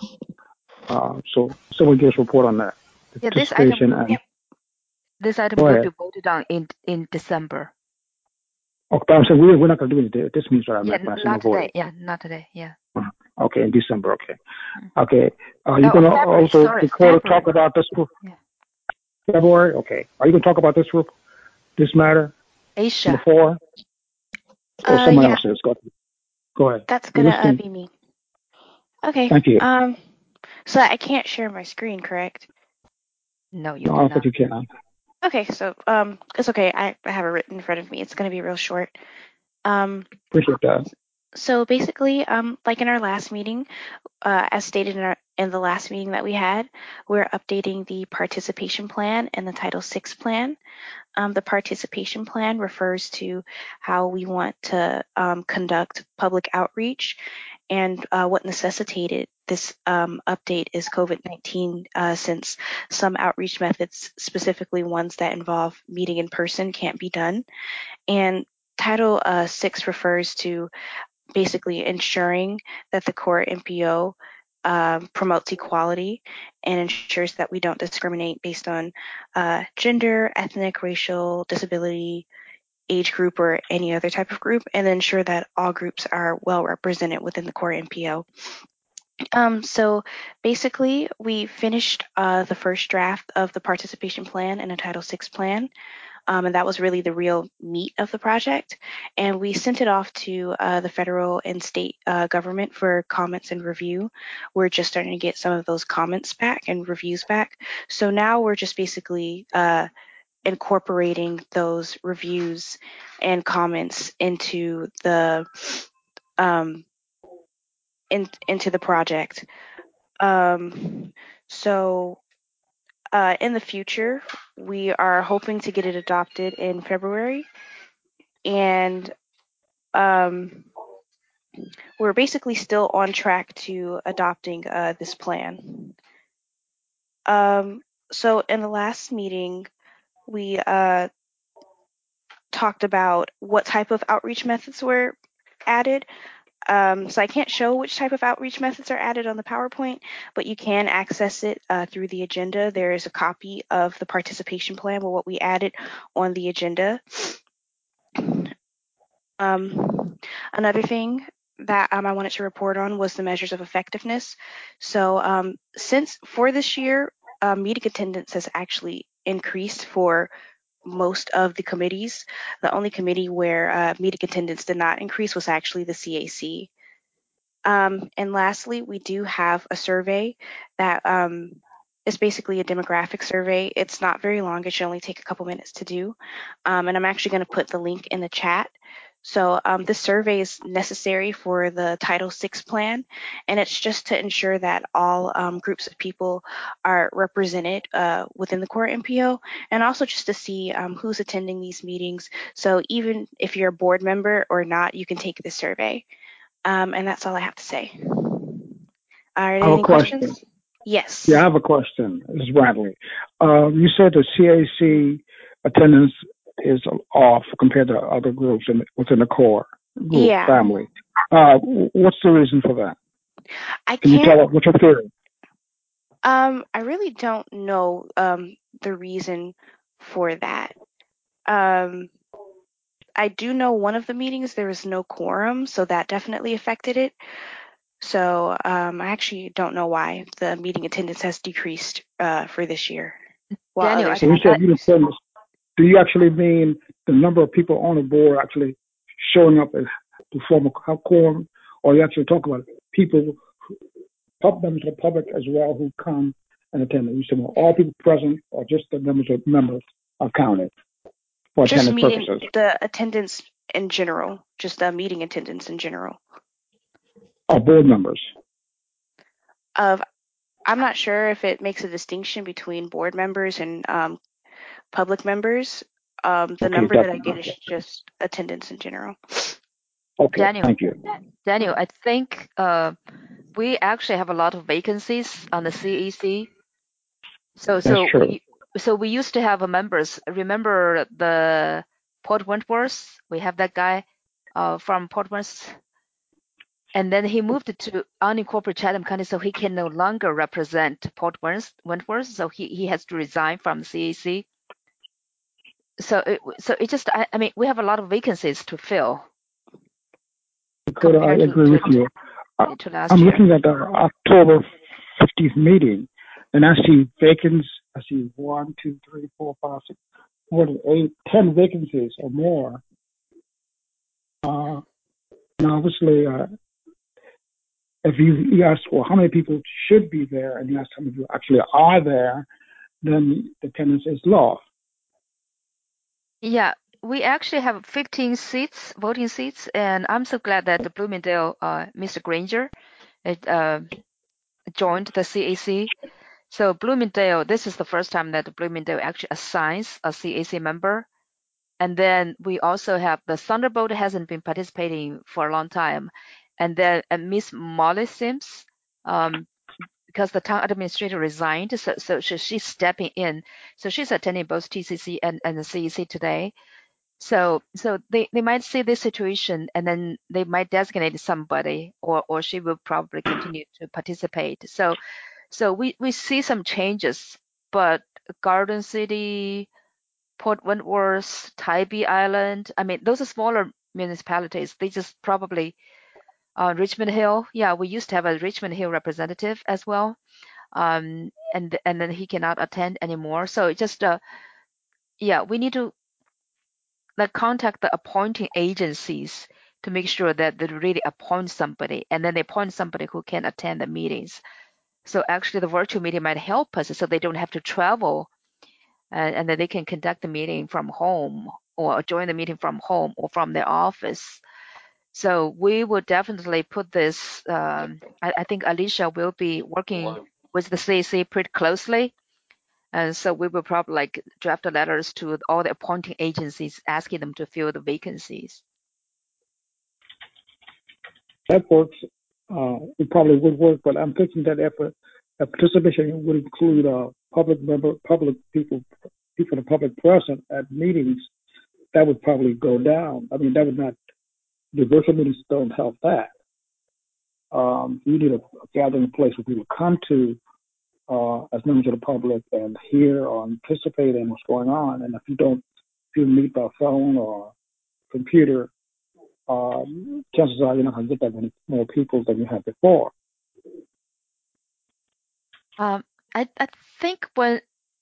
Uh, so someone give us a report on that. The Yeah, this item participation will and be, this item go will ahead. be voted on in in December. Oh, but I'm saying we, we're not going to do it. This means what I Yeah, meant. when I said no not today. voting. Yeah, not today. Yeah. Okay, in December. Okay. Mm. Okay. Are you Oh, going to February. also Sorry, declare to February. talk about this for Yeah. February? Okay. Are you going to talk about this for this matter Asia. before? Or Uh, someone yeah, else is? Go, go ahead. that's We're gonna uh, listening. be me. Okay. Thank you. Um, so I can't share my screen, correct? No, you No, I don't cannot. think you can. Okay, so um, it's okay. I, I have it written in front of me. It's gonna be real short. Um, Appreciate that. so basically, um, like in our last meeting, uh, as stated in our in the last meeting that we had, we're updating the participation plan and the Title Six plan. Um, the participation plan refers to how we want to um, conduct public outreach, and uh, what necessitated this um, update is COVID nineteen, uh, since some outreach methods, specifically ones that involve meeting in person, can't be done. And Title uh, six refers to basically ensuring that the core M P O um, promotes equality and ensures that we don't discriminate based on uh, gender, ethnic, racial, disability, age group, or any other type of group, and ensure that all groups are well represented within the core M P O. Um, so basically, we finished uh, the first draft of the participation plan and a Title Six plan. Um, and that was really the real meat of the project. And we sent it off to uh, the federal and state uh, government for comments and review. We're just starting to get some of those comments back and reviews back. So now we're just basically uh, incorporating those reviews and comments into the um, in, into the project. Um, so uh, in the future, we are hoping to get it adopted in February. And um, we're basically still on track to adopting uh, this plan. Um, so in the last meeting, we uh, talked about what type of outreach methods were added. Um, so I can't show which type of outreach methods are added on the PowerPoint, but you can access it uh, through the agenda. There is a copy of the participation plan with what we added on the agenda. Um, another thing that um, I wanted to report on was the measures of effectiveness. So um, since for this year, uh, meeting attendance has actually increased for most of the committees. The only committee where uh, meeting attendance did not increase was actually the C A C. Um, and lastly, we do have a survey that um, is basically a demographic survey. It's not very long. It should only take a couple minutes to do. Um, and I'm actually going to put the link in the chat. So um, this survey is necessary for the Title Six plan, and it's just to ensure that all um, groups of people are represented uh, within the core M P O, and also just to see um, who's attending these meetings. So even if you're a board member or not, you can take this survey. Um, and that's all I have to say. Are I there have a any question. questions? Yes. Yeah, I have a question. This is Bradley. Uh, you said the C A C attendance is off compared to other groups in, within the core group Yeah. family. Uh, what's the reason for that? I Can you can't. tell us what's your theory? Um, I really don't know um the reason for that. Um, I do know one of the meetings there was no quorum, so that definitely affected it. So um, I actually don't know why the meeting attendance has decreased uh, for this year, while Daniel, I, others So you have I, said you increased. attendance. Do you actually mean the number of people on the board actually showing up as to form a quorum, or you actually talk about people, pub members of the public as well who come in attendance? You said well, all people present or just the members of members are counted for Just attendance meeting purposes? the attendance in general, just the meeting attendance in general. Or board members? Of I'm not sure if it makes a distinction between board members and um, public members. Um, the Okay, number that, that I get is just attendance in general. okay, Daniel, thank you. Daniel, I think uh, we actually have a lot of vacancies on the C E C. So, That's so true. we, so we used to have a members. Remember the Port Wentworth? We have that guy uh, from Port Wentworth, and then he moved to unincorporated Chatham County, so he can no longer represent Port Wentworth. Wentworth, so he he has to resign from the C E C. So, it, so it just, I, I mean, we have a lot of vacancies to fill Dakota, I compared to agree to, with you. I, to, to last I'm year. looking at the October fifteenth meeting, and I see vacancies. I see one, two, three, four, five, six, more than eight, ten vacancies or more. Uh, and obviously, uh, if you, you ask, well, how many people should be there, and you ask how many people actually are there, then the attendance is low. Yeah, we actually have fifteen seats, voting seats, and I'm so glad that the Bloomingdale, uh, Mister Granger, it, uh, joined the C A C. So Bloomingdale, this is the first time that Bloomingdale actually assigns a C A C member. And then we also have the Thunderbolt hasn't been participating for a long time. And then uh, Miss Molly Sims, um, because the town administrator resigned, so, so she, she's stepping in. So she's attending both T C C and, and the C E C today. So so they, they might see this situation and then they might designate somebody or, or she will probably continue to participate. So so we, we see some changes, but Garden City, Port Wentworth, Tybee Island, I mean those are smaller municipalities. They just probably uh, Richmond Hill. Yeah, we used to have a Richmond Hill representative as well. Um and and then he cannot attend anymore. So it just uh yeah, we need to like contact the appointing agencies to make sure that they really appoint somebody and then they appoint somebody who can attend the meetings. So actually the virtual meeting might help us so they don't have to travel uh, and then they can conduct the meeting from home or join the meeting from home or from their office. So we will definitely put this, um, I, I think Alicia will be working with the C A C pretty closely. And so we will probably like draft the letters to all the appointing agencies asking them to fill the vacancies. That works. Uh, it probably would work, but I'm thinking that if a, a participation would include uh, public member, public people, people in the public present at meetings, that would probably go down. I mean, that would not. The virtual meetings don't help that. Um, you need a, a gathering place where people come to uh, as members of the public and hear or participate in what's going on. And if you don't, if you meet by phone or computer, um, chances are you're not going to get that many more people than you had before. Um, I, I think when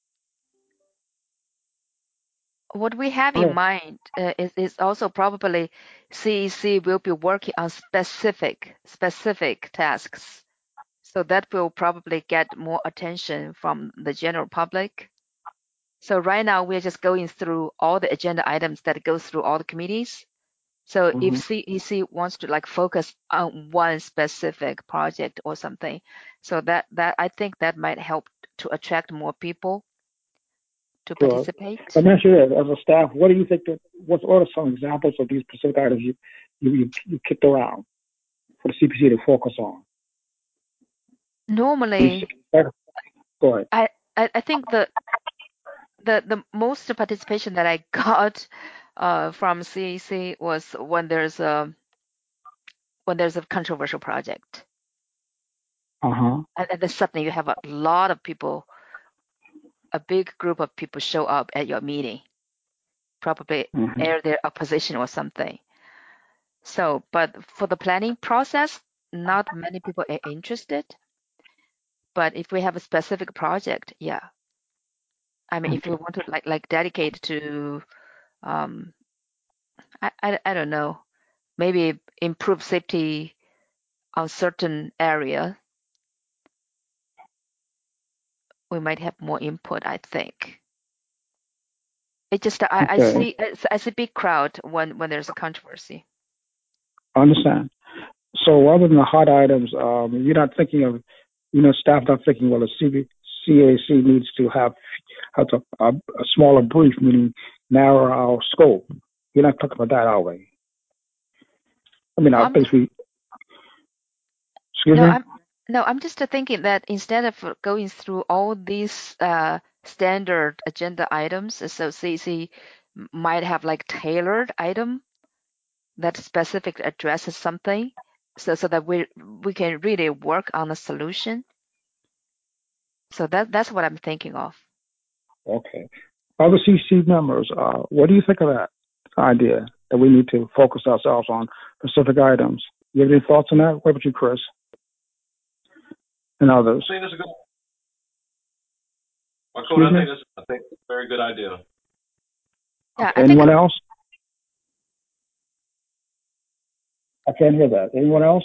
what we have in Oh, mind uh, is, is also probably C E C will be working on specific specific tasks. So that will probably get more attention from the general public. So right now we're just going through all the agenda items that go through all the committees. So if mm-hmm. C E C wants to like focus on one specific project or something, so that that I think that might help to attract more people to Sure. participate. Let me ask you this, as a staff, what do you think that, what are some examples of these specific items you, you, you, you kicked around for the C P C to focus on? Normally, Go ahead. I, I, I think the, the the most participation that I got uh, from C E C was when there's a when there's a controversial project, Uh-huh. and, and then suddenly you have a lot of people, a big group of people show up at your meeting, probably Mm-hmm. air their opposition or something. So, but for the planning process, not many people are interested. But if we have a specific project, yeah. I mean, if we want to like like dedicate to, um, I, I, I don't know, maybe improve safety on certain area, we might have more input, I think. It just, I, I Okay. see, it's, I see big crowd when, when there's a controversy. I understand. So other than the hot items, um, you're not thinking of, you know, staff not thinking, well, the C B, C A C needs to have, have to, a, a smaller brief, meaning narrow our scope. You're not talking about that, are we? I mean, No, I I'm, think we, excuse no, me? I'm, no, I'm just thinking that instead of going through all these uh, standard agenda items, so C A C might have like tailored item that specifically addresses something, so so that we we can really work on a solution. So that that's what I'm thinking of. Okay. Other C C members, uh, what do you think of that idea that we need to focus ourselves on specific items? You have any thoughts on that? What about you, Chris, and others? I think that's a good. My Excuse I me? think that's I think that's a very good idea. Yeah, Okay. I think. Anyone else? I can't hear that. Anyone else?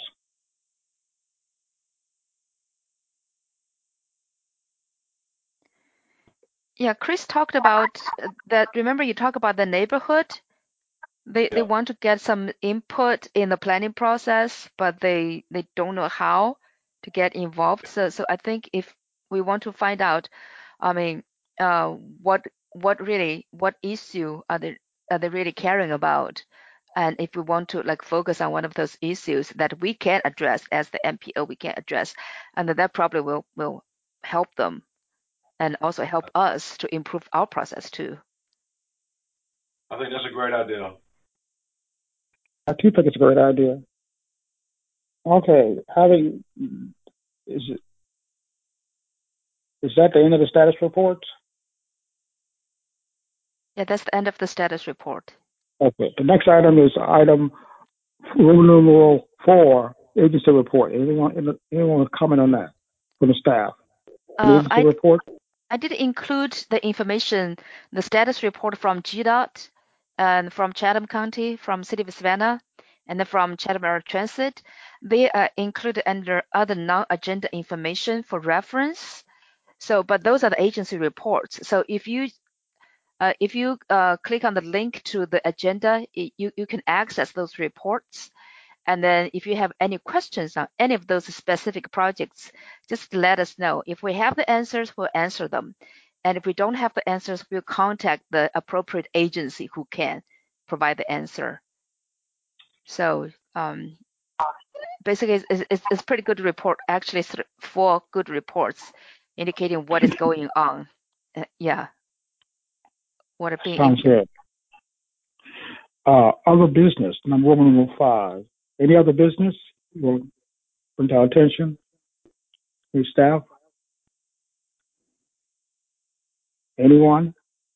Yeah, Chris talked about uh, that. Remember, you talked about the neighborhood. They they Yeah. want to get some input in the planning process, but they they don't know how to get involved. So so I think if we want to find out, I mean, uh, what what really what issue are they are they really caring about, and if we want to like focus on one of those issues that we can address as the M P O, we can address, and that probably will will help them and also help us to improve our process too. I think that's a great idea. I do think it's a great idea. Okay. Having, is it, is that the end of the status report? Yeah, that's the end of the status report. Okay. The next item is item Roman numeral four, agency report. Anyone, anyone want to comment on that from the staff? The Uh, agency I report? I did include the information, the status report from G DOT and from Chatham County, from City of Savannah, and then from Chatham Area Transit. They are included under other non-agenda information for reference. So, but those are the agency reports. So if you uh, if you uh, click on the link to the agenda, it, you you can access those reports. And then if you have any questions on any of those specific projects, just let us know. If we have the answers, we'll answer them. And if we don't have the answers, we'll contact the appropriate agency who can provide the answer. So um, basically, it's, it's, it's pretty good report, actually four good reports indicating what is going on. Uh, yeah, what are being Sounds implemented. good. Uh, other business, number one, number five. Any other business you will bring to our attention? Any staff? Anyone?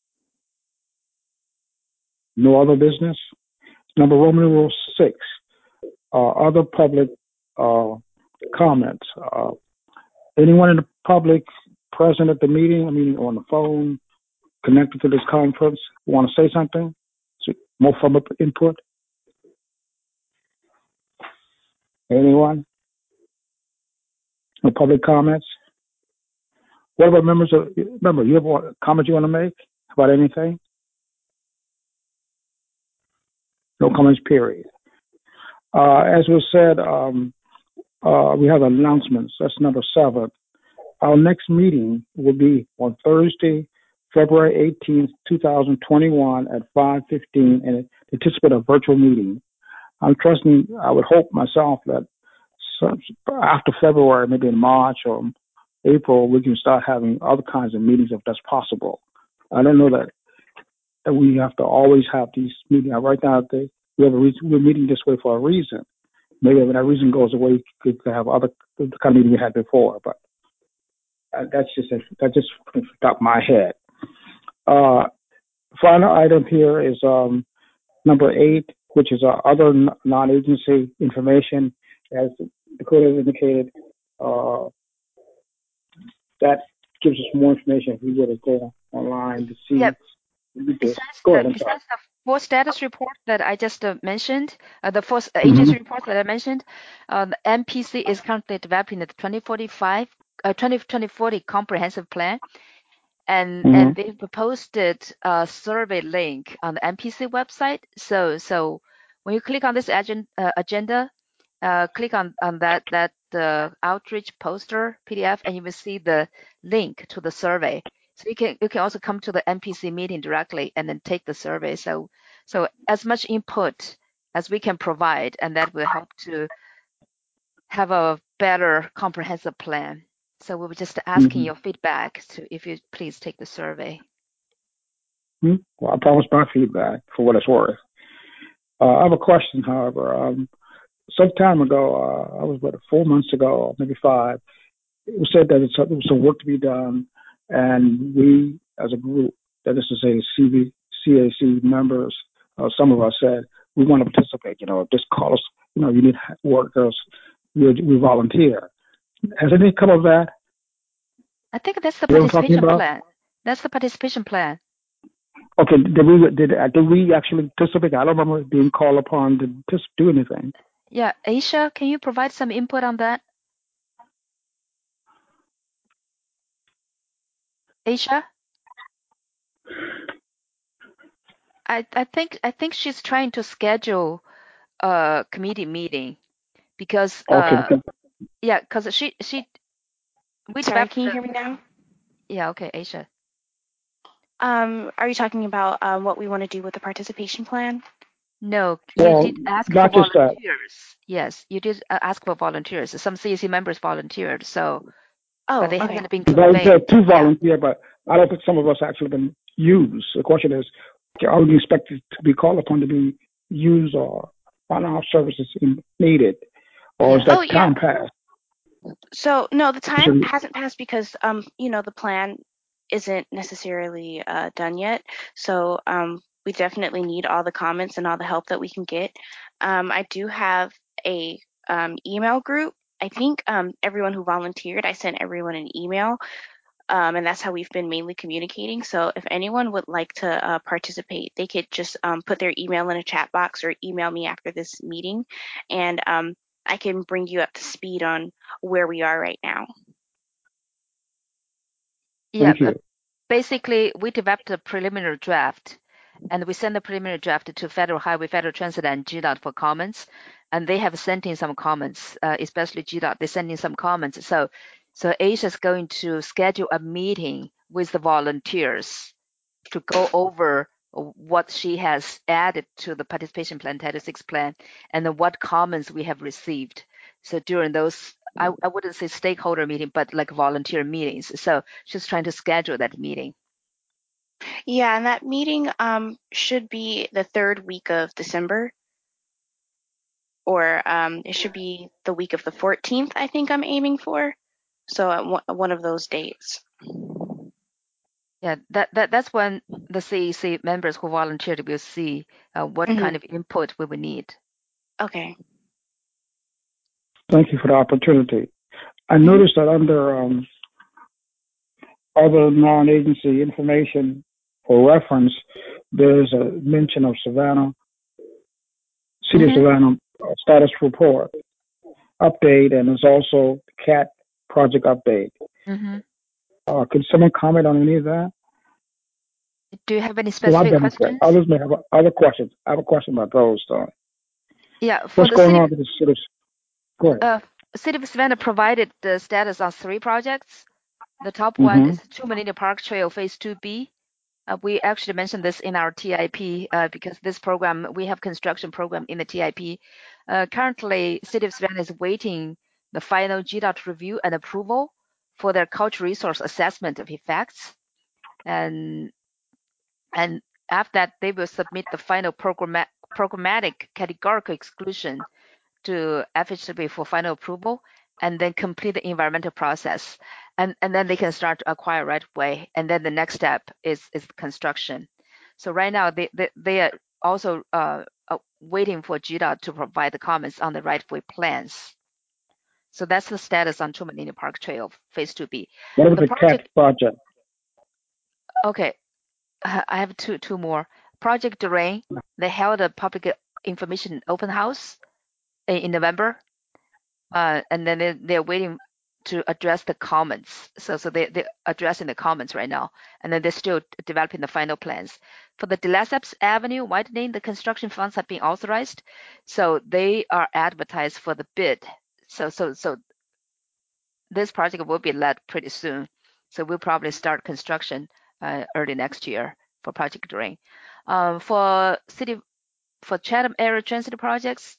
No other business? Number Roman numeral six. Uh, other public uh, comments. Uh, anyone in the public present at the meeting, I mean on the phone, connected to this conference, want to say something? So more public input? Anyone? No public comments? What about members of, remember, you have a comment you want to make about anything? No comments, period. Uh, as was said, um, uh, we have announcements. That's number seven. Our next meeting will be on Thursday, February eighteenth, twenty twenty-one at five fifteen, and anticipate a virtual meeting. I'm trusting, I would hope myself that some, after February, maybe in March or April, we can start having other kinds of meetings if that's possible. I don't know that, that we have to always have these meetings. Right now, they, we have a reason, we're meeting this way for a reason. Maybe when that reason goes away, we could have other the kind of meeting we had before. But uh, that's just a, that just got my head. Uh, final item here is um, number eight, which is uh, other non-agency information. As Dakota has indicated, uh, that gives us more information if we were to go online to see. Yep. This. Besides Go the ahead, I'm sorry. besides the four status report that I just uh, mentioned, uh, the four Mm-hmm. agency report that I mentioned, uh, the M P C is currently developing the twenty forty-five uh, twenty twenty forty comprehensive plan, and Mhm. and they posted a survey link on the M P C website. So so when you click on this agenda, uh, agenda, uh, click on on that that uh, outreach poster P D F, and you will see the link to the survey. So you can you can also come to the M P C meeting directly and then take the survey. So so as much input as we can provide, and that will help to have a better comprehensive plan. So we were just asking Mhm. your feedback to if you please take the survey. Mhm. Well, I promise my feedback for what it's worth. Uh, I have a question, however. Um, some time ago, uh, I was what four months ago, maybe five. It was said that it's, there was some work to be done, and we, as a group, that is to say, C V, C A C members, uh, some of us said we want to participate. You know, just call us. You know, you need workers. We, we volunteer. Has anything come of that? I think that's the You know what I'm talking participation about? plan. That's the participation plan. Okay, did we did uh, did we actually participate? I don't remember being called upon to just do anything. Yeah, Aisha, can you provide some input on that? Aisha? I, I think I think she's trying to schedule a committee meeting because Okay, uh yeah, because she she we Sorry, developed can you the hear me now? yeah, okay, Aisha. Um, are you talking about um, what we want to do with the participation plan? No, you well, did ask for not just that. volunteers. Yes, you did uh, ask for volunteers. Some C A C members volunteered, so but Oh, they okay. haven't been Volunteer confirmed. to Yeah. volunteer, but I don't think some of us actually been used. The question is, are we expected to be called upon to be used or on our services needed, or is Yeah. Oh, that yeah. time passed? So no, the time So, hasn't passed because um, you know, the plan isn't necessarily uh, done yet. So um, we definitely need all the comments and all the help that we can get. Um, I do have a um, email group. I think um, everyone who volunteered, I sent everyone an email, um, and that's how we've been mainly communicating. So if anyone would like to uh, participate, they could just um, put their email in a chat box or email me after this meeting, and um, I can bring you up to speed on where we are right now. Yeah. thank uh, you. Basically, we developed a preliminary draft, and we sent the preliminary draft to Federal Highway, Federal Transit, and G DOT for comments. And they have sent in some comments, uh, especially G DOT. They sent in some comments. So, so Asia is going to schedule a meeting with the volunteers to go over what she has added to the participation plan, Title six plan, and then what comments we have received. So during those, I, I wouldn't say stakeholder meeting, but like volunteer meetings. So she's trying to schedule that meeting. Yeah, and that meeting um, should be the third week of December, or um, it should be the week of the fourteenth, I think I'm aiming for. So at one one of those dates. Yeah, that, that that's when the C E C members who volunteered will see uh, what Hmm. kind of input we will need. Okay. Thank you for the opportunity. I Hmm. noticed that under um, other non-agency information for reference, there's a mention of Savannah, City of Mm-hmm. Savannah uh, status report update, and there's also the CAT project update. Mm-hmm. Uh, could someone comment on any of that? Do you have any Well, I've specific demonstrated. questions? Others may have other questions. I have a question about those, though. Yeah, for What's the going city, on with the sort of? Go ahead. uh, City of Savannah provided the status on three projects. The top one Mm-hmm. is Two Millennium Park Trail Phase two B. Uh, we actually mentioned this in our T I P uh, because this program, we have construction program in the T I P. Uh, currently, City of Savannah is waiting the final G DOT review and approval for their cultural resource assessment of effects. And, and after that, they will submit the final programma- programmatic categorical exclusion to F H W for final approval and then complete the environmental process. And, and then they can start to acquire right of way. And then the next step is, is construction. So right now they, they, they are also uh, uh, waiting for G DOT to provide the comments on the right of way plans. So that's the status on Two Millennium Park Trail Phase two B. What about The the CAT project, project? okay, I I have two two more. Project Terrain, they held a public information open house in, in November. Uh, and then they're, they're waiting to address the comments. So so they they're addressing the comments right now, and then they're still developing the final plans. For the De Lesseps Avenue widening, the construction funds have been authorized, so they are advertised for the bid. So so so this project will be let pretty soon. So we'll probably start construction uh, early next year for Project Drain. Um, for city for Chatham area transit projects,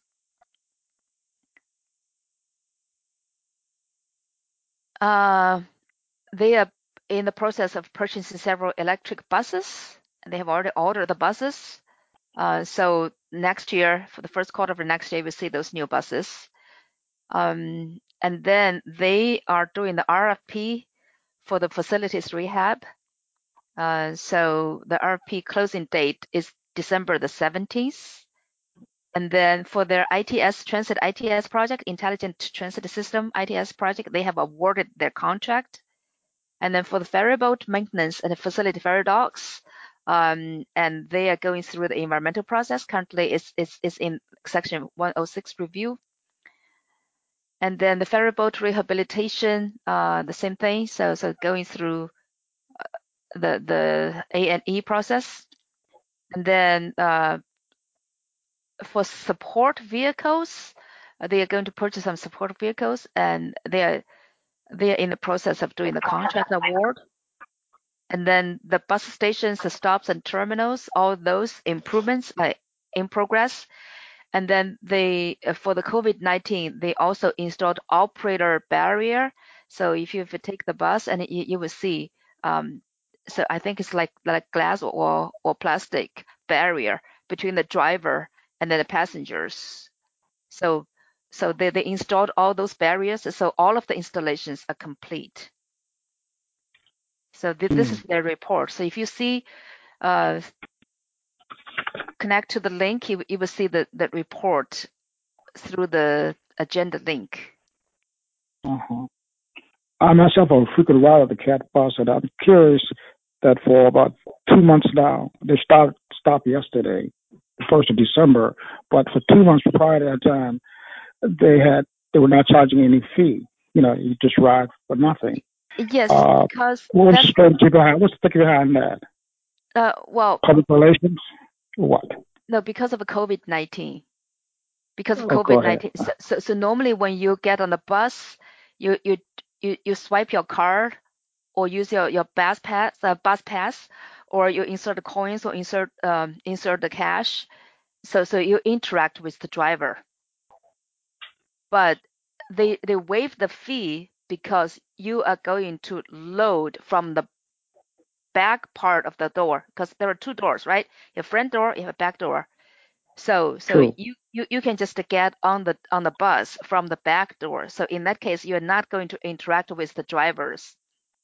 uh, they are in the process of purchasing several electric buses, and they have already ordered the buses. Uh, so next year, for the first quarter of next year, we'll see those new buses. Um, and then they are doing the R F P for the facilities rehab. Uh, so the R F P closing date is December the seventeenth. And then for their I T S transit I T S project, Intelligent Transit System I T S project, they have awarded their contract. And then for the ferry boat maintenance and the facility ferry docks, um, and they are going through the environmental process. Currently, it's, it's, it's in section one oh six review. And then the ferry boat rehabilitation, uh, the same thing. So, so going through the the A and E process. And then uh, for support vehicles, uh, they are going to purchase some support vehicles, and they are they are in the process of doing the contract award. And then the bus stations, the stops and terminals, all those improvements are in progress. And then they, for the COVID nineteen, they also installed operator barrier. So if you, if you take the bus, and you, you will see, um, so I think it's like like glass or or plastic barrier between the driver and then the passengers. So so they, they installed all those barriers. So all of the installations are complete. So th- this Mm. is their report. So if you see, uh, connect to the link, you, you will see the, the report through the agenda link. Uh-huh. I myself am a frequent rider of the cat bus, and I'm curious that for about two months now, they stopped stopped yesterday, the first of December, but for two months prior to that time, they had they were not charging any fee. You know, you just ride for nothing. Yes, Uh, because what's that's the strategy behind? What's the thinking behind that? uh well Public relations? Or what? no because of COVID nineteen. Because of Oh, go COVID ahead. nineteen. So, so so normally when you get on the bus, you you you, you swipe your card or use your your bus pass, uh, bus pass, or you insert the coins or insert um insert the cash. So so you interact with the driver. But they they waive the fee because you are going to load from the back part of the door, because there are two doors, right? You have front door, you have a back door. So so True. you, you you can just get on the on the bus from the back door. So in that case, you're not going to interact with the drivers.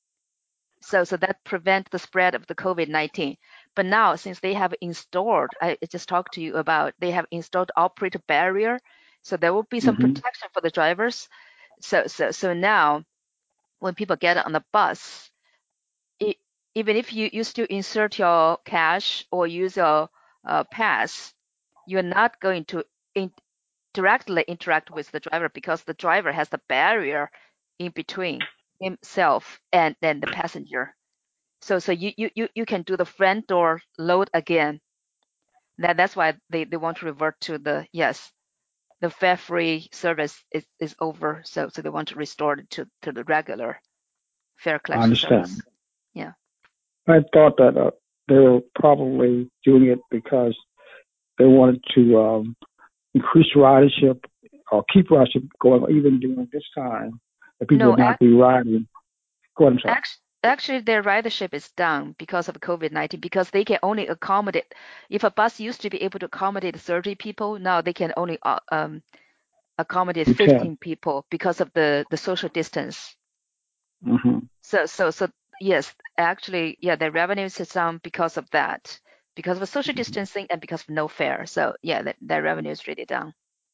So so that prevent the spread of the COVID nineteen. But now since they have installed, I just talked to you about, they have installed operator barrier. So there will be some Mm-hmm. protection for the drivers. So so so now when people get on the bus, it, even if you, you still insert your cash or use your uh, pass, you're not going to in, directly interact with the driver because the driver has the barrier in between himself and then the passenger. So so you you, you you can do the front door load again. That that's why they, they want to revert to the yes, the fare free service is, is over. So so they want to restore it to, to the regular fare I collection understand. service. Yeah. I thought that uh, they were probably doing it because they wanted to um, increase ridership or keep ridership going even during this time. That people No, would not be riding. Go ahead, I'm sorry. Actually, actually, their ridership is down because of COVID nineteen because they can only accommodate. If a bus used to be able to accommodate thirty people, now they can only uh, um, accommodate You can. fifteen people because of the, the social distance. Mm-hmm. So, so, so yes, actually, yeah, their revenues is down because of that, because of social distancing and because of no fare. So, yeah, their, their revenue is really down.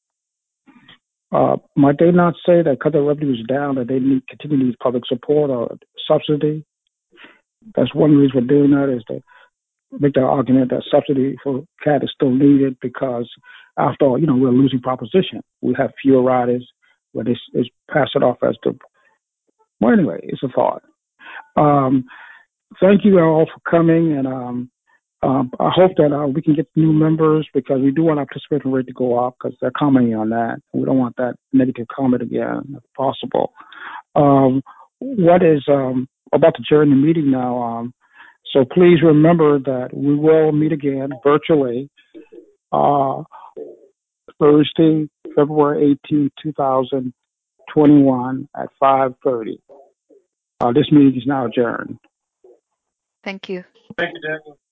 Uh, might they not say that because their revenue is down that they need continue to need public support or subsidy? That's one reason for doing that is to make the argument that subsidy for C A T is still needed because after all, you know, we're a losing proposition. We have fewer riders where they, they pass it off as the Well, anyway, it's a thought. Um, thank you all for coming, and um, um, I hope that uh, we can get new members because we do want our participation rate to go up because they're commenting on that. We don't want that negative comment again, if possible. Um, what is um, about to adjourn the meeting now? Um, so please remember that we will meet again virtually uh, Thursday, February eighteenth, two thousand twenty-one at five thirty. Uh, this meeting is now adjourned. Thank you. Thank you, Daniel.